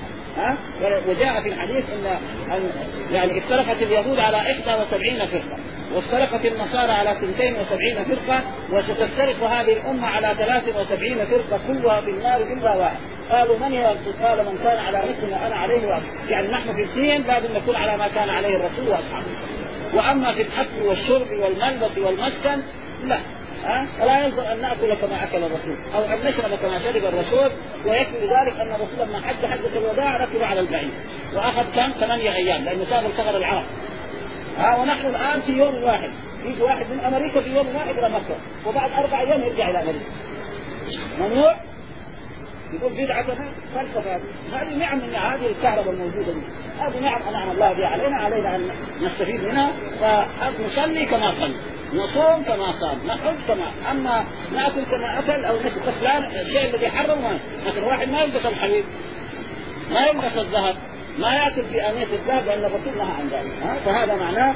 وجاء في الحديث ان يعني افترقت اليهود على 71 فرقه وافترقت النصارى على 72 فرقه وستفترق هذه الامه على 73 فرقه كلها في النار الا واحد. قالوا من هي؟ قال من كان على مثل ما انا عليه وأصحابي. يعني نحن في الدين لازم نكون على ما كان عليه الرسول واصحابه. واما في الاكل والشرب والملبس والمسكن لا، فلا يلزم أن نأكل كما أكل الرسول أو أن نشرب كما شرب الرسول. ويكفي ذلك أن الرسول لما حجة الوداع ركب على البعير وأخذ كم 8 أيام لأنه سافر سفر العرب. ونحن الآن في يوم واحد يجي واحد من أمريكا في يوم واحد إلى مكة وبعد 4 أيام يرجع إلى أمريكا. ممنوع؟ يقول بدعة فلسفة. هذه نعم من هذه الكهرباء الموجودة دي، هذه نعم أنعم الله بها علينا أن نستفيد منها. فنصلي كما صلي، نصوم كما صام، نحج كما، أما نأكل كما أكل أو نشرب فلان الشيء الذي حرم. مثلا واحد ما يلبس الحديد، ما يلبس الذهب، ما يأكل في آنية الذهب لأن الرسول نهى عن ذلك. فهذا معناه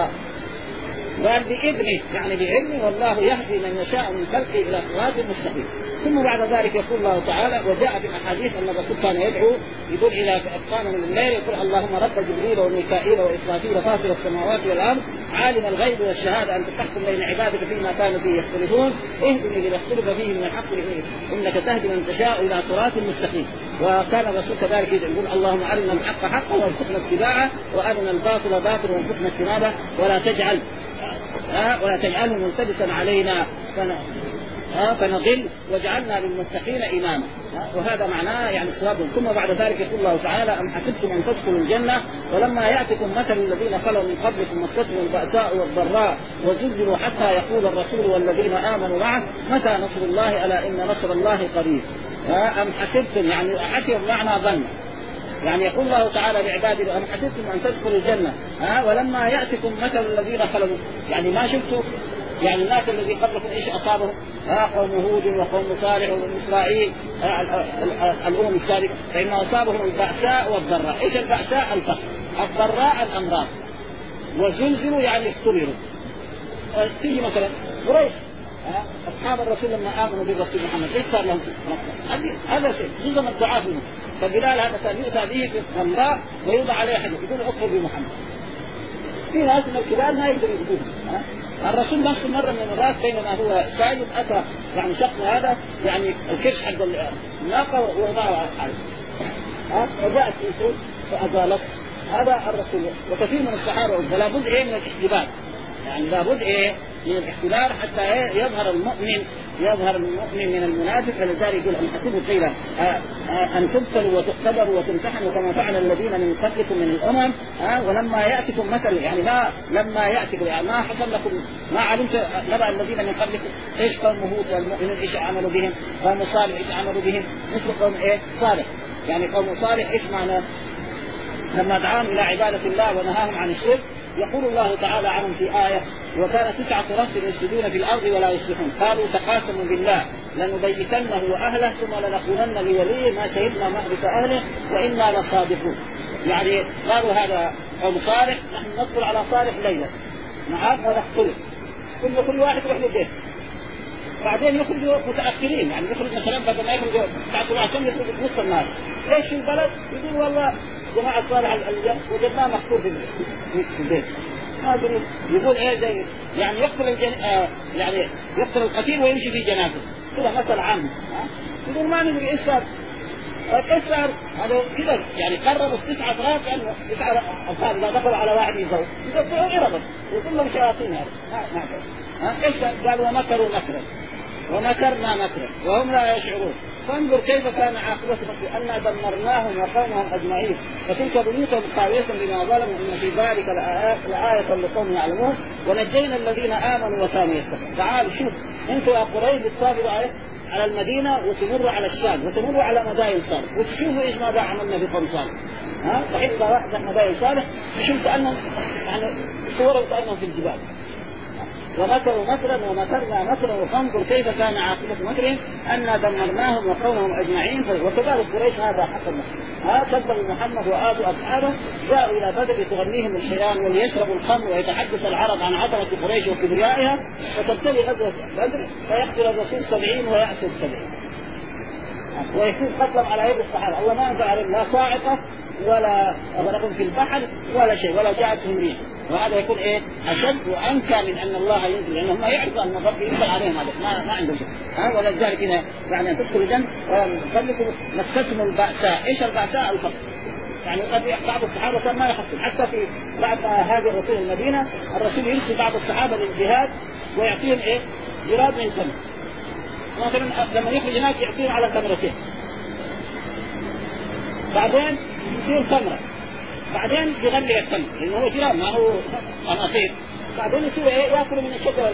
قال بإذنه يعني بعلمه والله يهدي من يشاء من خلقه إلى صراط مستقيم. ثم بعد ذلك يقول الله تعالى وجاء في الأحاديث أن الرسول كان يدعو يقول إلى أقام من الليل يقول اللهم رب جبريل وميكائيل وإسرافيل فاطر السماوات والأرض عالم الغيب والشهادة أنت تحكم بين عبادك فيما كانوا فيه يختلفون اهدني لما اختلف فيه من الحق إنك تهدي من تشاء إلى صراط مستقيم. وكان الرسول كذلك يقول اللهم أرنا الحق حقا وارزقنا اتباعه وأرنا الباطل باطلا وارزقنا اجتنابه ولا تجعله ملتبسا علينا فنضل واجعلنا للمتقين إماما. وهذا معناه يعني صواب. ثم بعد ذلك يقول الله تعالى: أم حسبتم أن تدخلوا الجنة ولما يأتكم مثل الذين خلوا من قبلكم مستهم البأساء والضراء وزلزلوا حتى يقول الرسول والذين آمنوا معه متى نصر الله ألا إن نصر الله قريب. أم حسبتم يعني حسب معنى ظن، يعني يقول الله تعالى لعباده: أم حسبتم أن تدخلوا الجنة ولما يأتكم مثل الذين خلوا، يعني ما شفتوا يعني الناس الذي قبلكم ايش اصابهم؟ قوم هود وقوم صالح وقوم اسرائيل الامم السابقه، فإن اصابهم البأساء والضراء. ايش البأساء؟ الفقر. الضراء الامراض. وزلزلوا يعني اختبروا. تيجي مثلا قريش اصحاب الرسول لما امنوا بالرسول محمد ايش صار لهم؟ هذا شيء جزء من الدعاء منه. فبلال هذا كان يؤتى به في الغمراء ويوضع عليه حديث يقول اكفر بمحمد. في ناس من الكبار ما يقدر يقولون. الرسول نفسه مرة من المرات بينما هو ساجد أتى يعني شق هذا يعني الكرش حق الناقة ووضعه عليه وجاءت الأسود فأزالت. هذا الرسول. وكثير من الصحابة فلا بد من الاحتبال، يعني لا بد من الاختبار حتى يظهر المؤمن من المنافق. فلذلك يقول: أن حسبوا قيل أن تبتلوا وتختبروا وتمتحنوا كما فعل الذين من قبلكم من الأمم ولما يأتكم مثل، يعني ما لما يأتكم يعني ما حصل لكم ما علمت نبأ الذين من قبلكم ايش قوم هود والمؤمنين ايش عملوا بهم، قوم صالح ايش عملوا بهم، مثل قوم صالح. يعني قوم صالح ايش معنى؟ لما دعاهم إلى عبادة الله ونهاهم عن الشرك يقول الله تعالى عنهم في آية: وكان 9 رهط يفسدون في الأرض ولا يصلحون قالوا تقاسموا بالله لنبيتنه وأهله ثم لنقولن لوليه ما شهدنا مهلك أهله وإنا لصادقون. يعني قالوا هذا قوم صالح نحن ندخل على صالح ليلة معاذ ونختلف كل واحد يروح لبيت، بعدين يخرجوا متأخرين يعني يخرج مثلا بدل ما يخرجوا بعد عشان يخرجوا نص النهار. ليش في البلد؟ يقول والله جماعة صالح وجدناه مقتول في البيت. هذا يقول زي يعني يعني يقتل القتيل ويمشي في جنازته كذا مثل عام. يقول ما ندري ايش صار. ايش صار؟ هذا كذا يعني قربوا 9 أفراد كانوا 9 أفراد اذا دخلوا على واحد يزور يربط وكلهم شياطين. هذا ايش قالوا؟ ومكروا مكرا ومكرنا مكرا وهم لا يشعرون فانظر كيف كان عاقبتهم أننا دمرناهم وقومهم أجمعين فتلك بيوتهم خاوية بما ظلموا إن في ذلك لآية لقوم يعلمون ونجينا الذين آمنوا وكانوا يتقون. تعالوا شوف أنتم يا قريش بتسافروا على المدينة وتمروا على الشام وتمروا على مدائن صالح وتشوفوا إيش ماذا عملنا بقوم صالح. صحيح واحد من مدائن صالح تشوف كأنهم يعني صوروا كأنهم في الجبال. ومكروا مكرا ومكرنا مكرا فانظر كيف كان عاقبة مكرهم أنا دمرناهم وقومهم أجمعين. وكذلك قريش هذا حصل كذبوا محمد وآتوا أصحابه جاءوا إلى بدر تغنيهم الشيطان وليشربوا الخمر ويتحدث العرب عن عظمة قريش وكبريائها فتبتلي غزوة بدر فيقتل الرسول 70 ويأسر 70 ويكون قتل على يد الصحابة. الله ما أنزل لا صاعقة ولا غرق في البحر ولا شيء ولا جاءتهم ريح. وهذا يكون أشد وأنكى من أن الله ينزل لأنهم ما يعرفوا أن الرب ينزل عليهم هذا ما عندهم شيء. ولذلك هنا يعني أن تدخل الجنة ويصدقوا مستهم البأساء. إيش البأساء؟ الفقر. يعني قد بعض الصحابة كان ما يحصل حتى في بعد هذه الرسول المدينة الرسول يرسل بعض الصحابة للجهاد ويعطيهم جراد من سنة مثلا لما يخرج هناك يعطيهم على تمرتين بعدين يصير تمرة بعدين يغلي التمر لأنه هو جراد ما هو قناطير بعدين يصير يأكل من الشجرة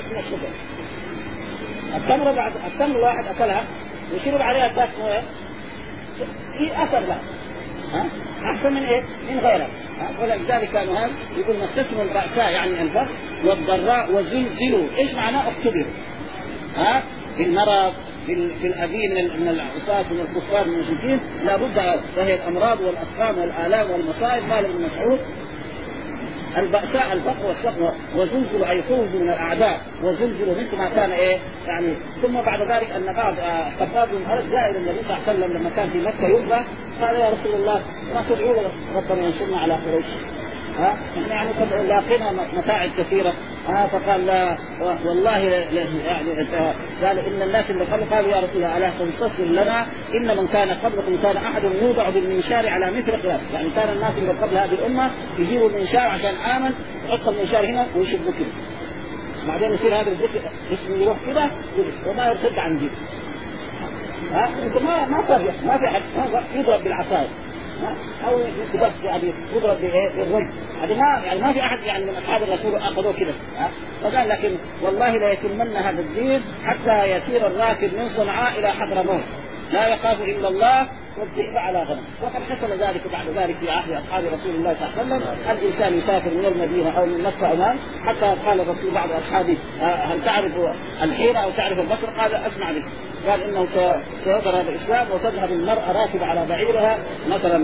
التمرة بعد التمر الواحد أكلها ويشرب عليها كاس مويه في أثر له أحسن من غيره. ولذلك كانوا هذا يقول مستهم البأساء يعني الفقر والضراء وزلزلوا. إيش معناه؟ اختبروا بالمرض بالأذى من العصاة من الكفار من المشركين لابد وهي الأمراض والأسقام والآلام والمصائب. قال ابن مسعود البأساء الفقر والسقم وزلزلوا أي خوفوا من الأعداء وزلزلوا مثل ما كان يعني. ثم بعد ذلك أن بعض خطاب الأرض جاء إلى النبي صلى الله عليه وسلم لما كان في مكة يذبح قال يا رسول الله ما تدعو ربنا ينصرنا على قريش يعني قد لاقينا متاعب كثيرة فقال لا والله يعني قال إن الناس اللي قالوا يا رسول الله ألا تنتصر لنا إن من كان قبلكم كان أحد يوضع بالمنشار على مثل قياس. يعني كان الناس اللي قبل هذه الأمة يجيبوا المنشار عشان آمن يحط المنشار هنا ويشبه كده بعدين يصير هذا الجسم يروح كده وما يرتد عن جيبه ما في حد يضرب بالعصايه او يكبس يعني يضرب بالرجل، هذا ما في احد يعني من اصحاب الرسول اخذوه كذا. فقال لكن والله لا يتمنى هذا الدين حتى يسير الراكب من صنعاء الى حضرموت لا يخاف الا الله والذئب على غنم. وقد حصل ذلك بعد ذلك في عهد اصحاب رسول الله صلى الله عليه وسلم. الانسان يسافر من المدينه او من مكه عمان حتى قال الرسول بعض اصحابه هل تعرف الحيره او تعرف البصر؟ قال اسمع به. قال انه سيظهر الاسلام وتذهب المراه راكبه على بعيرها مثلا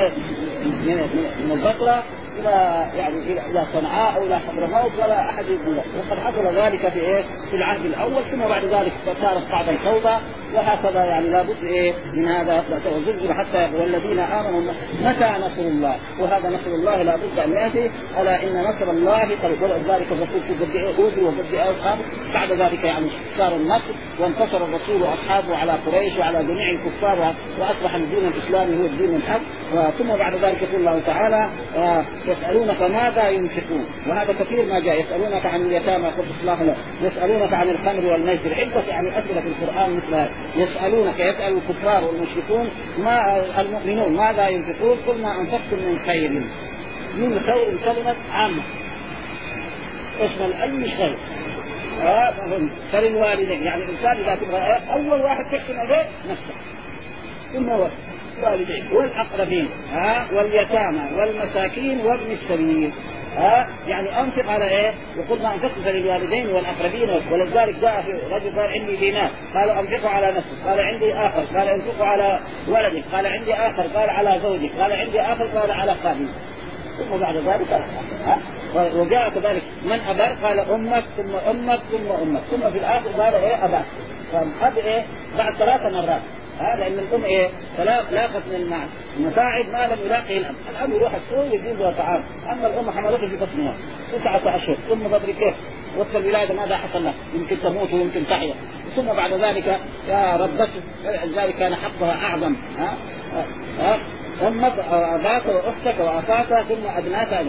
من البصره الى صنعاء او الى حضرموت ولا احد يقول. وقد حصل ذلك في العهد الاول، ثم بعد ذلك صارت بعض الفوضى وهكذا. يعني لابد من هذا وزلزل حتى والذين امنوا متى نصر الله، وهذا نصر الله لابد ان ياتي. الا ان نصر الله قد ذلك الرسول قد اوذي وقد اوقف. بعد ذلك يعني صار النصر وانتصر الرسول واصحابه على قريش وعلى جميع الكفار واصبح الدين الاسلامي هو الدين الحق. ثم بعد ذلك يقول الله تعالى يسألونك ماذا ينفقون، وهذا كثير ما جاء. يسألونك عن اليتامى قل إصلاح لهم، يسألونك عن الخمر والميسر، عدة يعني أسئلة في القرآن مثل هذا. يسألونك يسأل الكفار والمشركون ما المؤمنون ماذا ينفقون قل ما أنفقتم من خير. من خير كلمة عامة تشمل أي خير. فللوالدين يعني الإنسان إذا تبغى أول واحد تحسن عليه نفسه ثم هو الوالدين والأقربين واليتامى والمساكين وابن السبيل. يعني أنفق على وقل ما أنفقت للوالدين والأقربين. ولذلك جاء في رجل قال عندي دينار قال أنفقه على نفسه، قال عندي آخر قال أنفقه على ولدك، قال عندي آخر قال على زوجك، قال عندي آخر قال على خادمك. ثم بعد ذلك وجاء كذلك من أبر قال أمك ثم أمك ثم أمك، ثم في الآخر قال أباك. فالأب بعد 3 مرات. لأن الأم لاقت من المساعد ما لم يلاقي الأب. الأب يروح السوق يجيب له طعام، أما الأم حملته في بطنها 9 أشهر ثم بدري كيف وقت الولادة ماذا حصل له؟ يمكن تموت ويمكن تحيا. ثم بعد ذلك يا ربته ذلك كان حقها أعظم. أمك وأباك وأختك وأخاك ثم أبناك.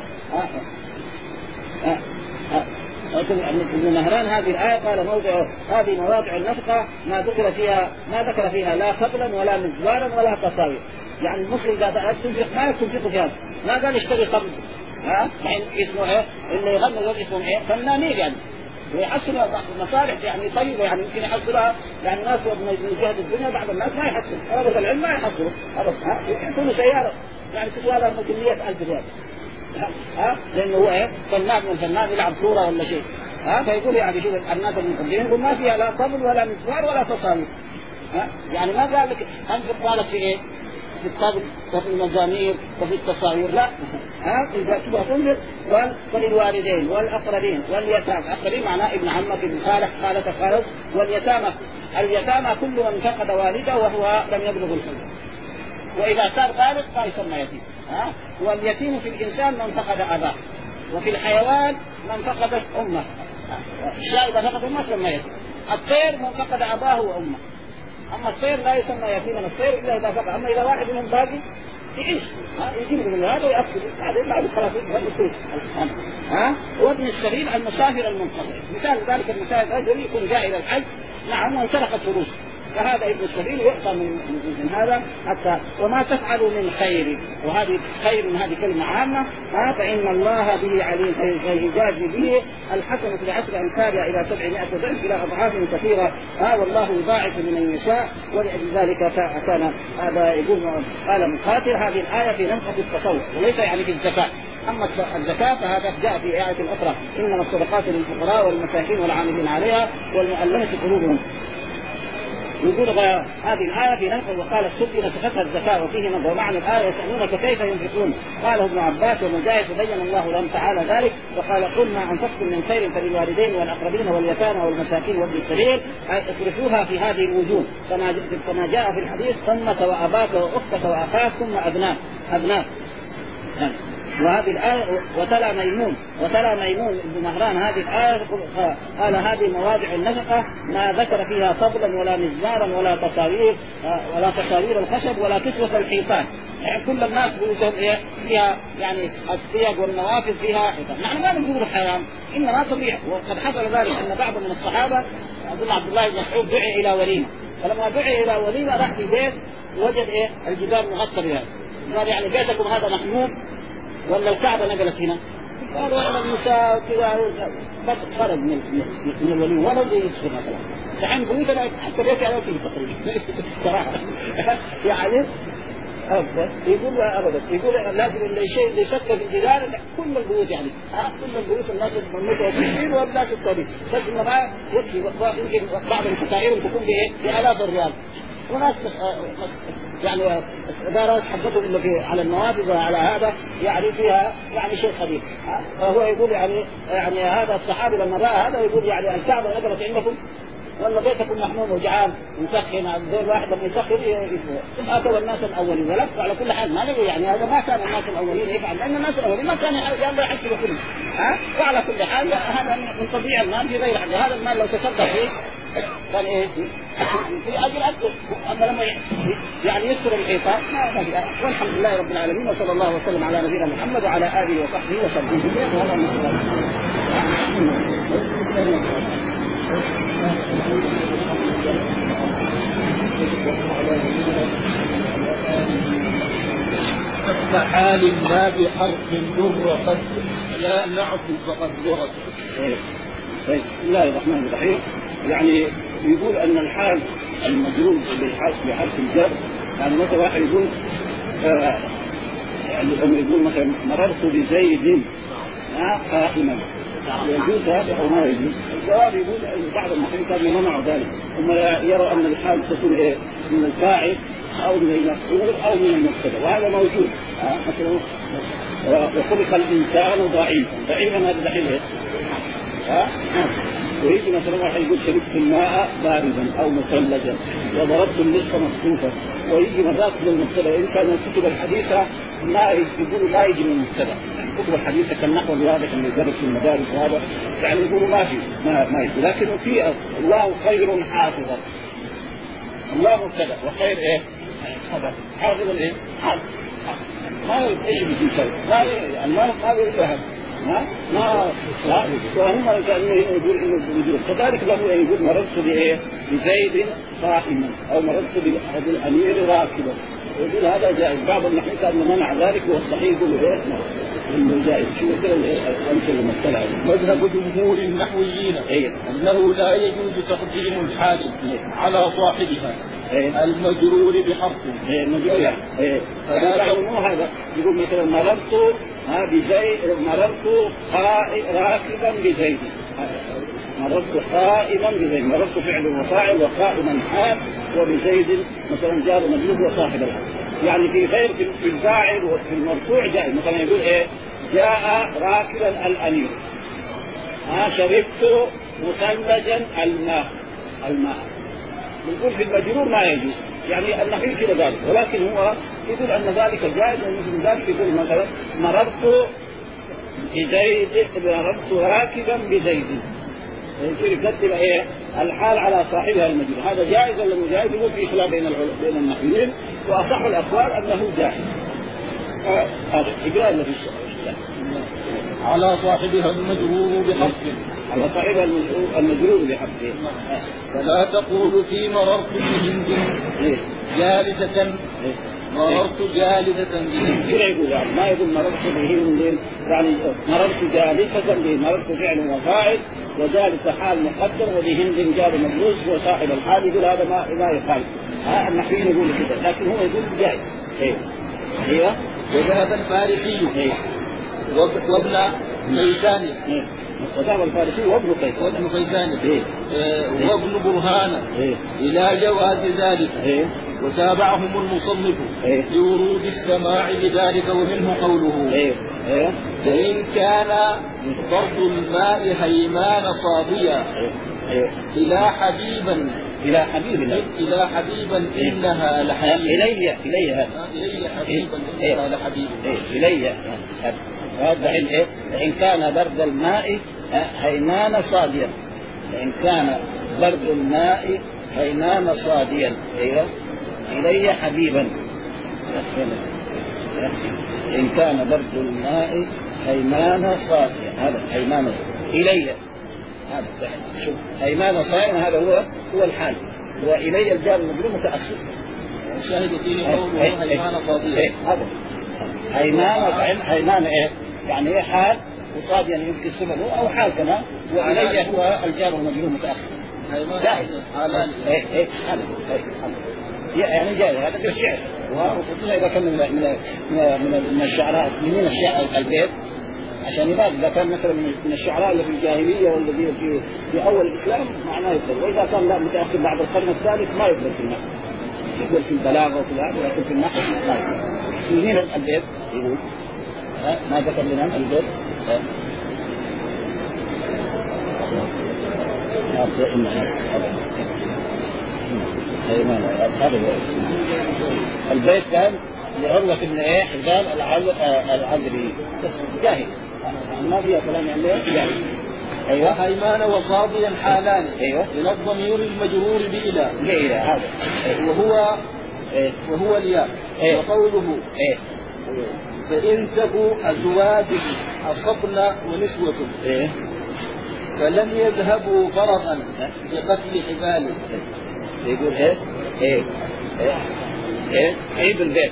ابن نهران هذه الآية قال هذه مواضع النفقة ما ذكر فيها لا قبلا ولا مزوارا ولا تصاوير. يعني المسلم إذا تنفق ما تنفق فيها، ما قال اشتري قبل. يعني اسمه اللي يغنى يقول اسمه فنانين يعني ويحصل مصالح يعني طيبة، يعني يمكن يحصلها يعني ناس من جهة الدنيا بعض الناس ما يحصل، طلبة العلم ما يحصلوا يكون سيارة يعني تسوى ممكن 100,000 ريال. لأنه هو فنان من الفنان يلعب صورة ولا شيء. فيقول يعني شوف الناس المقدمين يقول ما فيها لا قبل ولا مزوار ولا تصاوير. يعني ما قال لك أنفق بالك في في الطبل وفي المزامير وفي التصاوير، لا. إذا تبغى تنفق قال فللوالدين والأقربين واليتامى. أقربين معناه ابن عمك ابن خالك خالتك خالد. واليتامى اليتامى كل من فقد والده وهو لم يبلغ الحلم، وإذا صار بالغ فيسمى يتيم. واليتيم في الإنسان من فقد أباه، وفي الحيوان من فقد أمه. الشاء إذا فقد أمه سمى يتيم. الطير من فقد أباه وأمه. أما الطير لا يسمى يتيما الطير إلا إذا فقد. أما إذا واحد منهم باقي يعيش يجيب من هذا ويأكل هذا بعد خلاص وابن السبيل المسافر المنقطع. مثال ذلك المسافر رجل يكون جاء إلى الحج نعم وانسلخت فلوسه، فهذا ابن السبيل يعطى من هذا حتى. وما تفعلوا من خير، وهذه خير من هذه كلمة عامة. فإن الله به عليم يجازي به الحسنة ب10 أمثالها إلى 700 ضعف إلى أضعاف كثيرة. والله يضاعف لمن يشاء. ولذلك كان هذا يقول قال مقاتل هذه الآية في نفقة التصوف وليس يعني في الزكاة. أما الزكاة فهذا جاء في آية أخرى إنما الصدقات للفقراء والمساكين والعاملين عليها والمؤلفة قلوبهم. يقول هذه الآية في نفقه. وقال السدي نسختها الزكاة وفيه نظر. ومعنى الآية يسألونك كيف ينفقون قاله ابن عباس ومجاهد فبين الله لهم تعالى ذلك وقال قل ما أنفقتم من خير فللوالدين والأقربين واليتامى والمساكين وابن السبيل اصرفوها في هذه الوجوه كما جاء في الحديث أمك وأباك وأختك وأخاك ثم أبناك. وهذه الآية وتلا ميمون ابن مهران هذه الآية قال هذه مواضع النفقة ما ذكر فيها فضلا ولا مزمارا ولا تصاوير الخشب ولا كسوة الحيطان. يعني كل الناس بيوتهم فيها يعني السياق والنوافذ فيها حيطان. نحن ما نقول حرام إنما طبيعي. وقد حصل ذلك أن بعض من الصحابة أظن عبد الله بن مسعود دعي إلى وليمة فلما دعي الى وليمه راح في بيت وجد ايه الجدار مغطى بها. قال يعني بيتكم هذا محموم ولا الكعبه نقلت هنا؟ قالوا احنا النساء كذا خرج من الوليمه ولا يسكن مثلا. دحين بيوتنا حتى بيتي على فيه تقريبا صراحه يعني يقول ابدا يقول لازم الشيء اللي يسكر في الجدار كل البيوت يعني كل البيوت الناس المتوسطين والناس الطبيعيين بس انه ما يكفي يمكن بعض الكتائر تكون بالاف الريال وناس يعني ادارات حقتهم اللي على النوافذ وعلى هذا يعني فيها يعني شيء خبيث. فهو يقول يعني هذا الصحابي لما راى هذا يقول يعني الكعبه نقلت عندكم والله بيتكم محموم وجعان مسخن الدور واحد لما يسخن اتوا الناس الاولين ولف على كل حال ما نقول يعني هذا ما كان الناس الاولين يفعل لان الناس الاولين ما كانوا يحسبوا كله وعلى كل حال هذا من طبيعه المال في غير حاجه. هذا المال لو تصدق فيه كان ايه في اجر اكثر اما لما يعني يستر الحيطان ما في. والحمد لله رب العالمين وصلى الله وسلم على نبينا محمد وعلى اله وصحبه وسلم. حال ما بحرف جر قد لا نعت فقد ورد. بسم الله الرحمن الرحيم. يعني يقول ان الحال المجرور بحرف الجر يعني مثلا واحد يقول يعني يقول مثلا مررت بزيد قائما يجوز هذا او ما يجوز؟ الجواب يقول بعض المحللين كانوا منعوا ذلك هم يروا ان الحال تكون ايه من الفاعل او من المفعول او من المبتدا وهذا موجود. مثلا وخلق الانسان ضعيفا هذا دحين ايه ويجي مثلا واحد يقول شربت الماء باردا او مثلجا وضربت اللص مخطوفا ويجي مرات من المبتدا. ان كان الكتب الحديثه ما يقولوا لا يجي من المبتدا الكتب الحديثه كالنحو الواضح اللي يدرس في المدارس وهذا يعني يقولوا ما في ما يجي. لكن في الله خير حافظا الله مبتدا وخير ايه خبر حافظا ايه ما يجي في شيء يعني ما يفهم ما وهم كانوا يقول انه كذلك له يقول مررت بايه بزيد قائما او مررت بالامير راكبا يقول هذا جائز. بعض النحويين كانوا منع ذلك والصحيح يقول ايه انه جائز. شو كده الامثله المثلى مذهب جمهور النحويين انه لا يجوز تقديم الحال على صاحبها المجرور بحرف المجرور هذا يقول مثلا مررت بزيد مررت راكبا بزيد مررت قائما بزيد مررت فعل وفاعل وقائما حال وبزيد مثلا جار مجرور وصاحب الحال يعني في غير في الفاعل وفي المرفوع جائز. مثلا يقول ايه جاء راكبا الامير شربت مثلجا الماء يقول في المجرور ما يجوز يعني النحوي كده ذلك ولكن هو يقول ان ذلك جائز ومثل ذلك يقول مثلا مررت راكبا بزيد يصير يكتب ايه الحال على صاحبها المجرور. هذا جائز ولا مو جائز؟ يقول في خلاف بين النحويين واصح الاقوال انه جائز. هذا اجراء الذي على صاحبها المجرور بحرف على صاحبها المجرور بحرف فلا تقول في مررت بهند جالسة مررت جالسة بهند كده يقول يعني ما يقول مررت بهند يعني مررت جالسة بهند مررت فعل وفاعل وجالس حال مقدر وبهند جار مجروز وصاحب الحال يقول هذا ما يخالف. النحويين يقول كده لكن هو يقول جائز. ايوه وذهب الفارسي وابن قيسان وذهب الفارسي وابن قيسان وابن برهان إلى جواز ذلك وتابعهم المصنف لورود السماع لذلك ومنه قوله فإن كان ضرب الماء هيمان صابيا إلى حبيبا إنها لحبيب إلي حبيبا إنها لحبيب إلي هذا إيه إن كان برد الماء هيمان صاديا إن كان برد الماء هيمان صاديا أيوة إلي حبيبا إن كان برد الماء هيمان صاديا هذا هيمان إلي هذا شوف هيمان صاديا هذا هو الحال والي الجار المجرور متاخر. شاهد فيه قوله هيمان صادية. هذا هيمان ايه يعني ايه حال وصاد يعني يمكن سببه او حال كمان والي هو الجار المجرور متاخر. هيمان حالان. ايه هذا يعني جاي هذا بالشعر وخصوصا اذا كان من الشعراء من الشعر البيت عشان يبان اذا كان مثلا من الشعراء اللي في الجاهليه والذي في اول الاسلام معناه يقبل، واذا كان لا متاخر بعد القرن الثالث ما يقبل في النحو، يقبل في البلاغه وفي هذا، لكن في النحو لا يقبل. من البيت يقول ما ذكر لنا البيت البيت كان لعروة بن ايه حزام العذري جاهل ما فيها كلام يعني جاهل. ايوه هيمان وصاديا حالان. ايوه من الضمير المجرور بإلى هذا وهو الياء. وقوله فإن تكوا أزواج أصبن ونسوة فلن يذهبوا فرغا بقتل حبال. يقول عيد البيت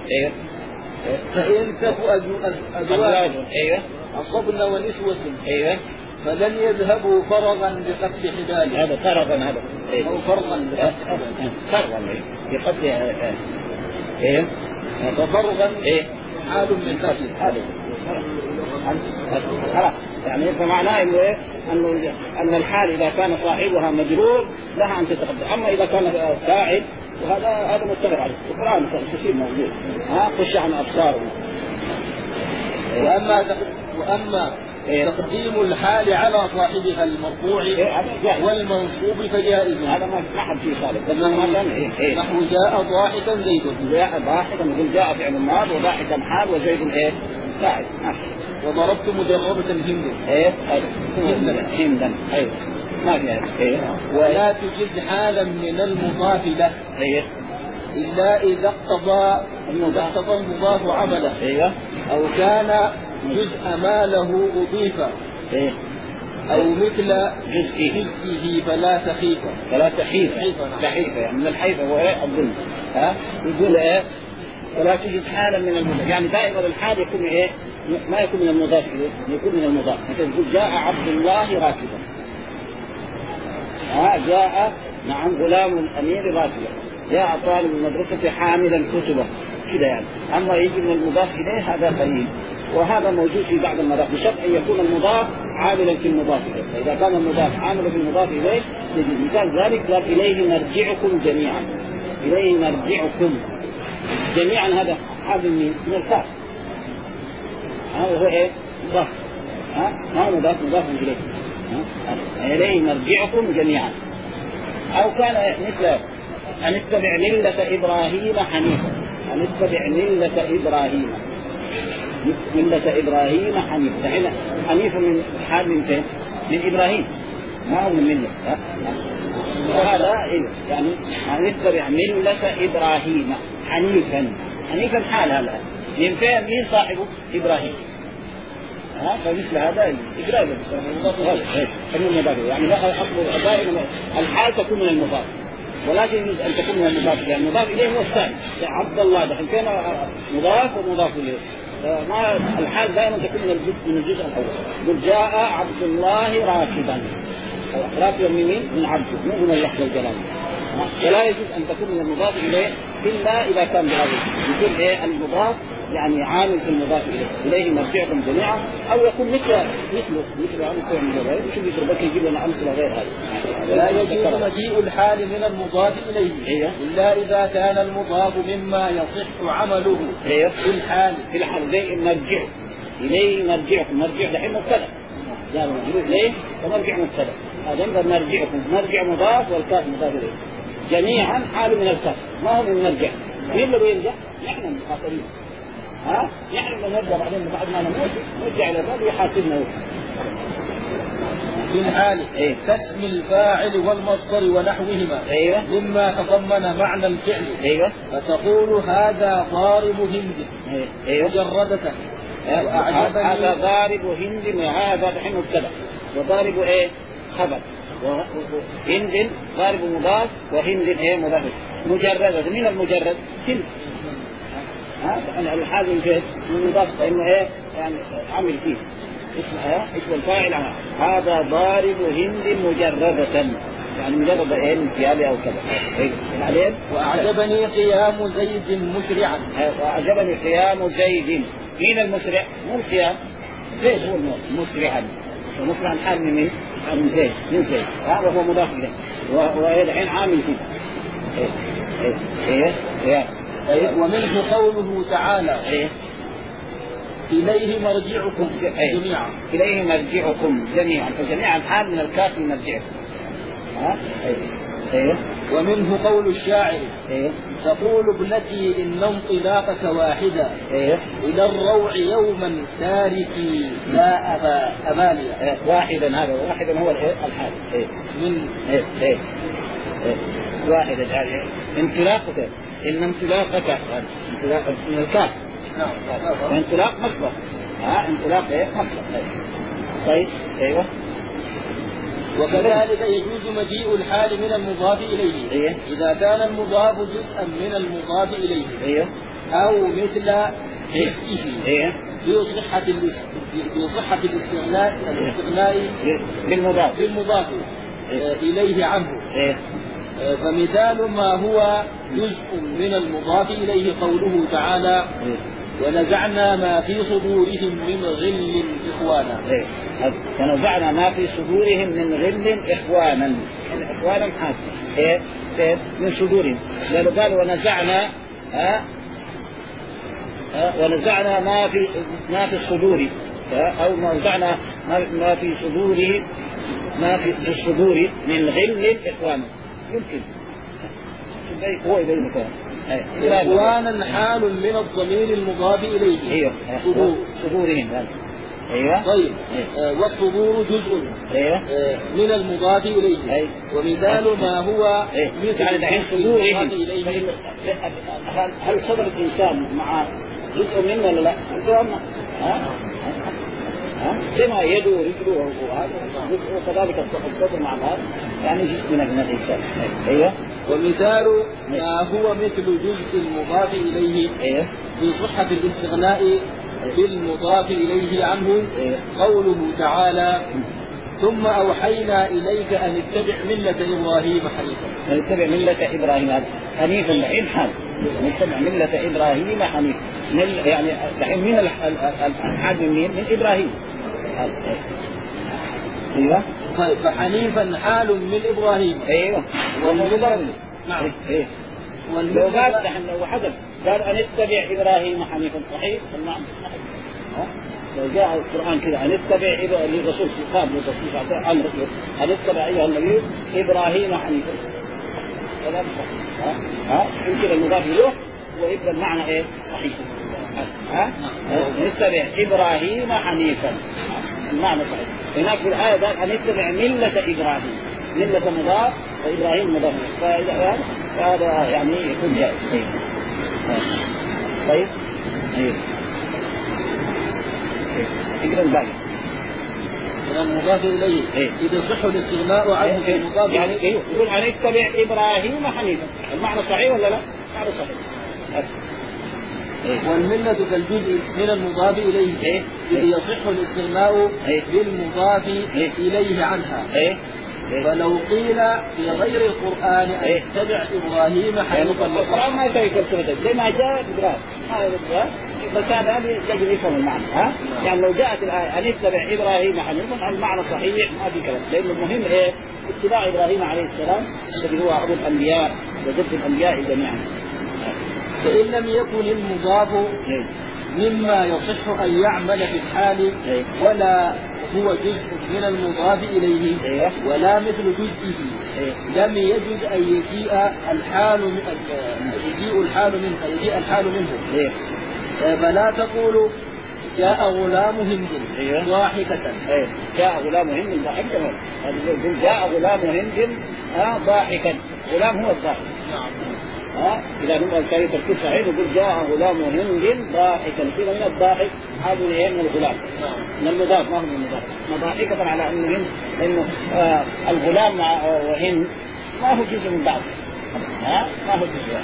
فإن تكوا أزواج أصبن ونسوة فلن يذهبوا فرغا بقتل حبال. هذا فرغا هذا أو فرغا بقتل ففرغا حال من قتل. خلاص يعني فمعناه أن الحال إذا كان صاحبها مجرور لها أن تتقدم، أما إذا كان فاعل وهذا متفق عليه القرآن كثير موجود خش عن أبصار. وأما تقديم الحال على صاحبها المرفوع والمنصوب فجائز. هذا ما حد فيه صالح. نحو جاء ضاحكا زيد. جاء ضاحكا يقول جاء فعل الماض وضاحكا حال وزيد فاعل. وضربت مجربة الهند. هندا ايوه ما فيها. ولا تجز حالا من المضاف له إلا إذا اقتضى المضاف عمله أو كان جزء ما له أضيف أو مثل جزئه فلا تحيف يعني من الحيفة هو الظلم. يقول ولا تجد حالا من المضاف، يعني دائما الحال يكون ما يكون من المضاف إليه، يكون من المضاف. مثلا يقول جاء عبد الله راكبا، جاء نعم غلام الأمير راكبا، جاء طالب المدرسة حاملا كتبه كذا يعني. أما يجي من المضاف إليه هذا قليل، وهذا موجود في بعض المضاف بشرط أن يكون المضاف عاملا في المضاف إليه. فإذا كان المضاف عاملا في المضاف إليه يجي مثال ذلك قال إليه مرجعكم جميعا. إليه مرجعكم جميعا هذا حال من الكاف، هذا هو مضاف ما مضاف إليه. إليه مرجعكم جميعا. أو كان مثل أن اتبع ملة إبراهيم حنيفا، أن اتبع ملة إبراهيم حنيفا. حنيفا من حال من فين؟ من إبراهيم ما هو من ملة. وهذا يعني أن اتبع ملة إبراهيم حنيفا حال هذا من فين؟ من صاحبه إبراهيم. فمثل هذا إجراء المضاف يعني دائما الحال تكون من المضاف، ولكن يجوز أن تكون من المضاف، يعني المضاف إليه هو الثاني. عبد الله دخل كان مضاف ومضاف إليه، ما الحال دائما تكون من الجزء الأول. يقول جاء عبد الله راكبا، راكبا من عبده مو من اللفظ الجلالي. ولا يجوز أن تكون من المضاف إليه إلا إذا كان بهذا يكون المضاف يعني عامل في المضاف إليه مرجعكم جميعا، أو يكون مثل أمثلة من غيره. شوف يشربك يجيب لنا أمثلة غير هذه. لا يجوز مجيء الحال من المضاف إليه إلا إذا كان المضاف مما يصح عمله في الحال زي مرجع إليه مرجعكم. مرجع دحين مبتدأ لا مرجع إليه ومرجع مبتدأ. هذا نقدر مرجعكم مرجع مضاف والكاف مضاف إليه جميعا حال من الكاف ما هو من مرجع. مين اللي يرجع؟ نحن المخاطرين. نحن نرجع بعدين بعد ما نموت نرجع إلى الرب يحاسبنا في الحال كاسم الفاعل والمصدر ونحوهما مما تضمن معنى الفعل. فتقول هذا ضارب هند مجردة هذا ضارب هند. هذا دحين مبتدأ وضارب خبر هند ضارب مضاف وهند ايه مضاف مجرد. من المجرد هند الحال الجهد من مضاف فانه ايه يعني عمل فيه اسم الفاعل. هذا ضارب هند مجردة يعني مجرد ايه من ثيابه او كذا. بعدين واعجبني قيام زيد مسرعا. واعجبني قيام زيد. مين المسرع؟ مو القيام، زيد هو مسرعا. ومسرعا حال من زيد من زيد وهو مضاف اليه ويدعين عامل فيه. ومنه قوله تعالى إليه مرجعكم جميعا. إليه مرجعكم جميعا. فجميعا حال من الكاف من مرجعكم. ومنه قول الشاعر تقول ابنتي إن انطلاقك واحدة إلى الروع يوما تاركي لا أبالي. واحدا هذا واحدا هو الحال من واحدا يعني انطلاقك إن انطلاقك من الكاف. انطلاق مصدر. انطلاق مصدر. طيب ايوه. وكذلك يجوز مجيء الحال من المضاف إليه إذا كان المضاف جزءا من المضاف إليه أو مثل جزئه بصحة الاستغناء بالمضاف إليه عنه. فمثال ما هو جزء من المضاف إليه قوله تعالى ونزعنا ما في صدورهم من غل إخوانا. ونزعنا ما في صدورهم من غل إخوانا. إخوانا حاسة من صدورهم. قالوا ونزعنا ونزعنا ما في الصدور أو نزعنا ما في صدوره ما في الصدور من غل إخوانا. يمكن هو يبين مكان. إخوانا حال من الضمير المضاف إليه. صدورهم. طيب والصدور جزء من المضاف إليه. ومثال ما هو يعني صدورهم. هل صدر الإنسان مع جزء منه ولا لا؟ كما يده ورجله وكذلك الصدر مع بعض يعني جزء من الإنسان. ومثال ما هو مثل جزء المضاف إليه بصحة الاستغناء بالمضاف إليه عنه قوله تعالى ثم أوحينا إليك أن اتبع ملة إبراهيم حنيفا. أن اتبع ملة إبراهيم حنيفا الحين حال نتبع ملة إبراهيم حنيفا. يعني الحين من الحاد من مين؟ من إبراهيم. ايوه. طيب فحنيفا حال من إبراهيم. ايوه. نعم. لو قال لو حدث قال أن اتبع إبراهيم حنيفا صحيح المعنى صحيح. لو جاء القرآن كذا أن اتبع للرسول خطاب للرسول أمر أن اتبع أيها النبي إبراهيم حنيفا. كلام صحيح. يمكن المضاف له ويبقى المعنى ايه صحيح. نتبع إبراهيم حنيفا المعنى صحيح. هناك في الآية قال أن نتبع ملة إبراهيم. ملة مضاف وإبراهيم مضاف فهذا يعني يكون جائز. طيب اقرأ الباقي. المضاف إليه إذا صح الاستغناء عنه في المضاف يعني يقول أن نتبع إبراهيم حنيفا. المعنى صحيح ولا لا؟ المعنى صحيح. والملة كالجزء من المضاف إليه إذ يصح الاستغناء بالمضاف إليه عنها. فلو قيل في غير القرآن أن اتبع إبراهيم حنيفا القرآن ما يفكر كذا لما جاء إبراهيم بس هذا يجب يفهم المعنى. يعني لو جاءت الآية أن اتبع إبراهيم حنيفا المعنى صحيح ما في كلام. لأن المهم اتباع إبراهيم عليه السلام الذي هو أبو الأنبياء وجد الأنبياء جميعا. فإن لم يكن المضاف مما يصح أن يعمل في الحال ولا هو جزء من المضاف إليه ولا مثل جزئه لم يجد أن يجيء الحال منه. فلا تقول جاء غلام هند ضاحكة. جاء غلام هند ضاحكة. جاء غلام هند ضاحكا. غلام هو الضاحك. اذا نبغى الكلمه تركيب صحيح نقول جاء غلام هند ضاحكا، كذا من الضاحك هذا من الغلام من المضاف ما هو من المضاف، مضاحكة على انه هند، انه الغلام وهند ما هو جزء من بعض، ما هو جزء.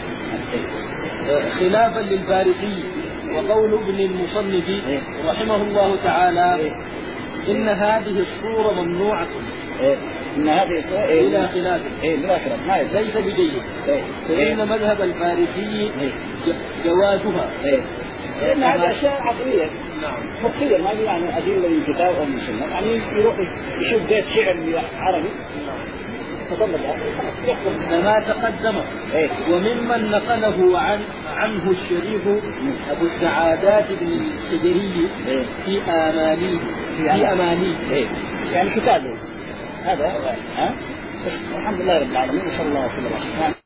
خلافا للفارقي وقول ابن المصنف رحمه الله تعالى إن هذه الصورة ممنوعة، إن هذه الصورة بلا خلاف، بلا خلاف ليس بجيد، فإن مذهب الفارسي جوازها، لأن هذه أشياء عقلية خطية ما يعني أدلة من كتاب أو من سنة، يعني يروح يشوف بيت شعر عربي كما تقدم. وممن نقله عنه الشريف أبو السعادات بن الخدري في أمانيه يعني كتابه هذا. الحمد لله رب العالمين، صلى الله عليه وسلم.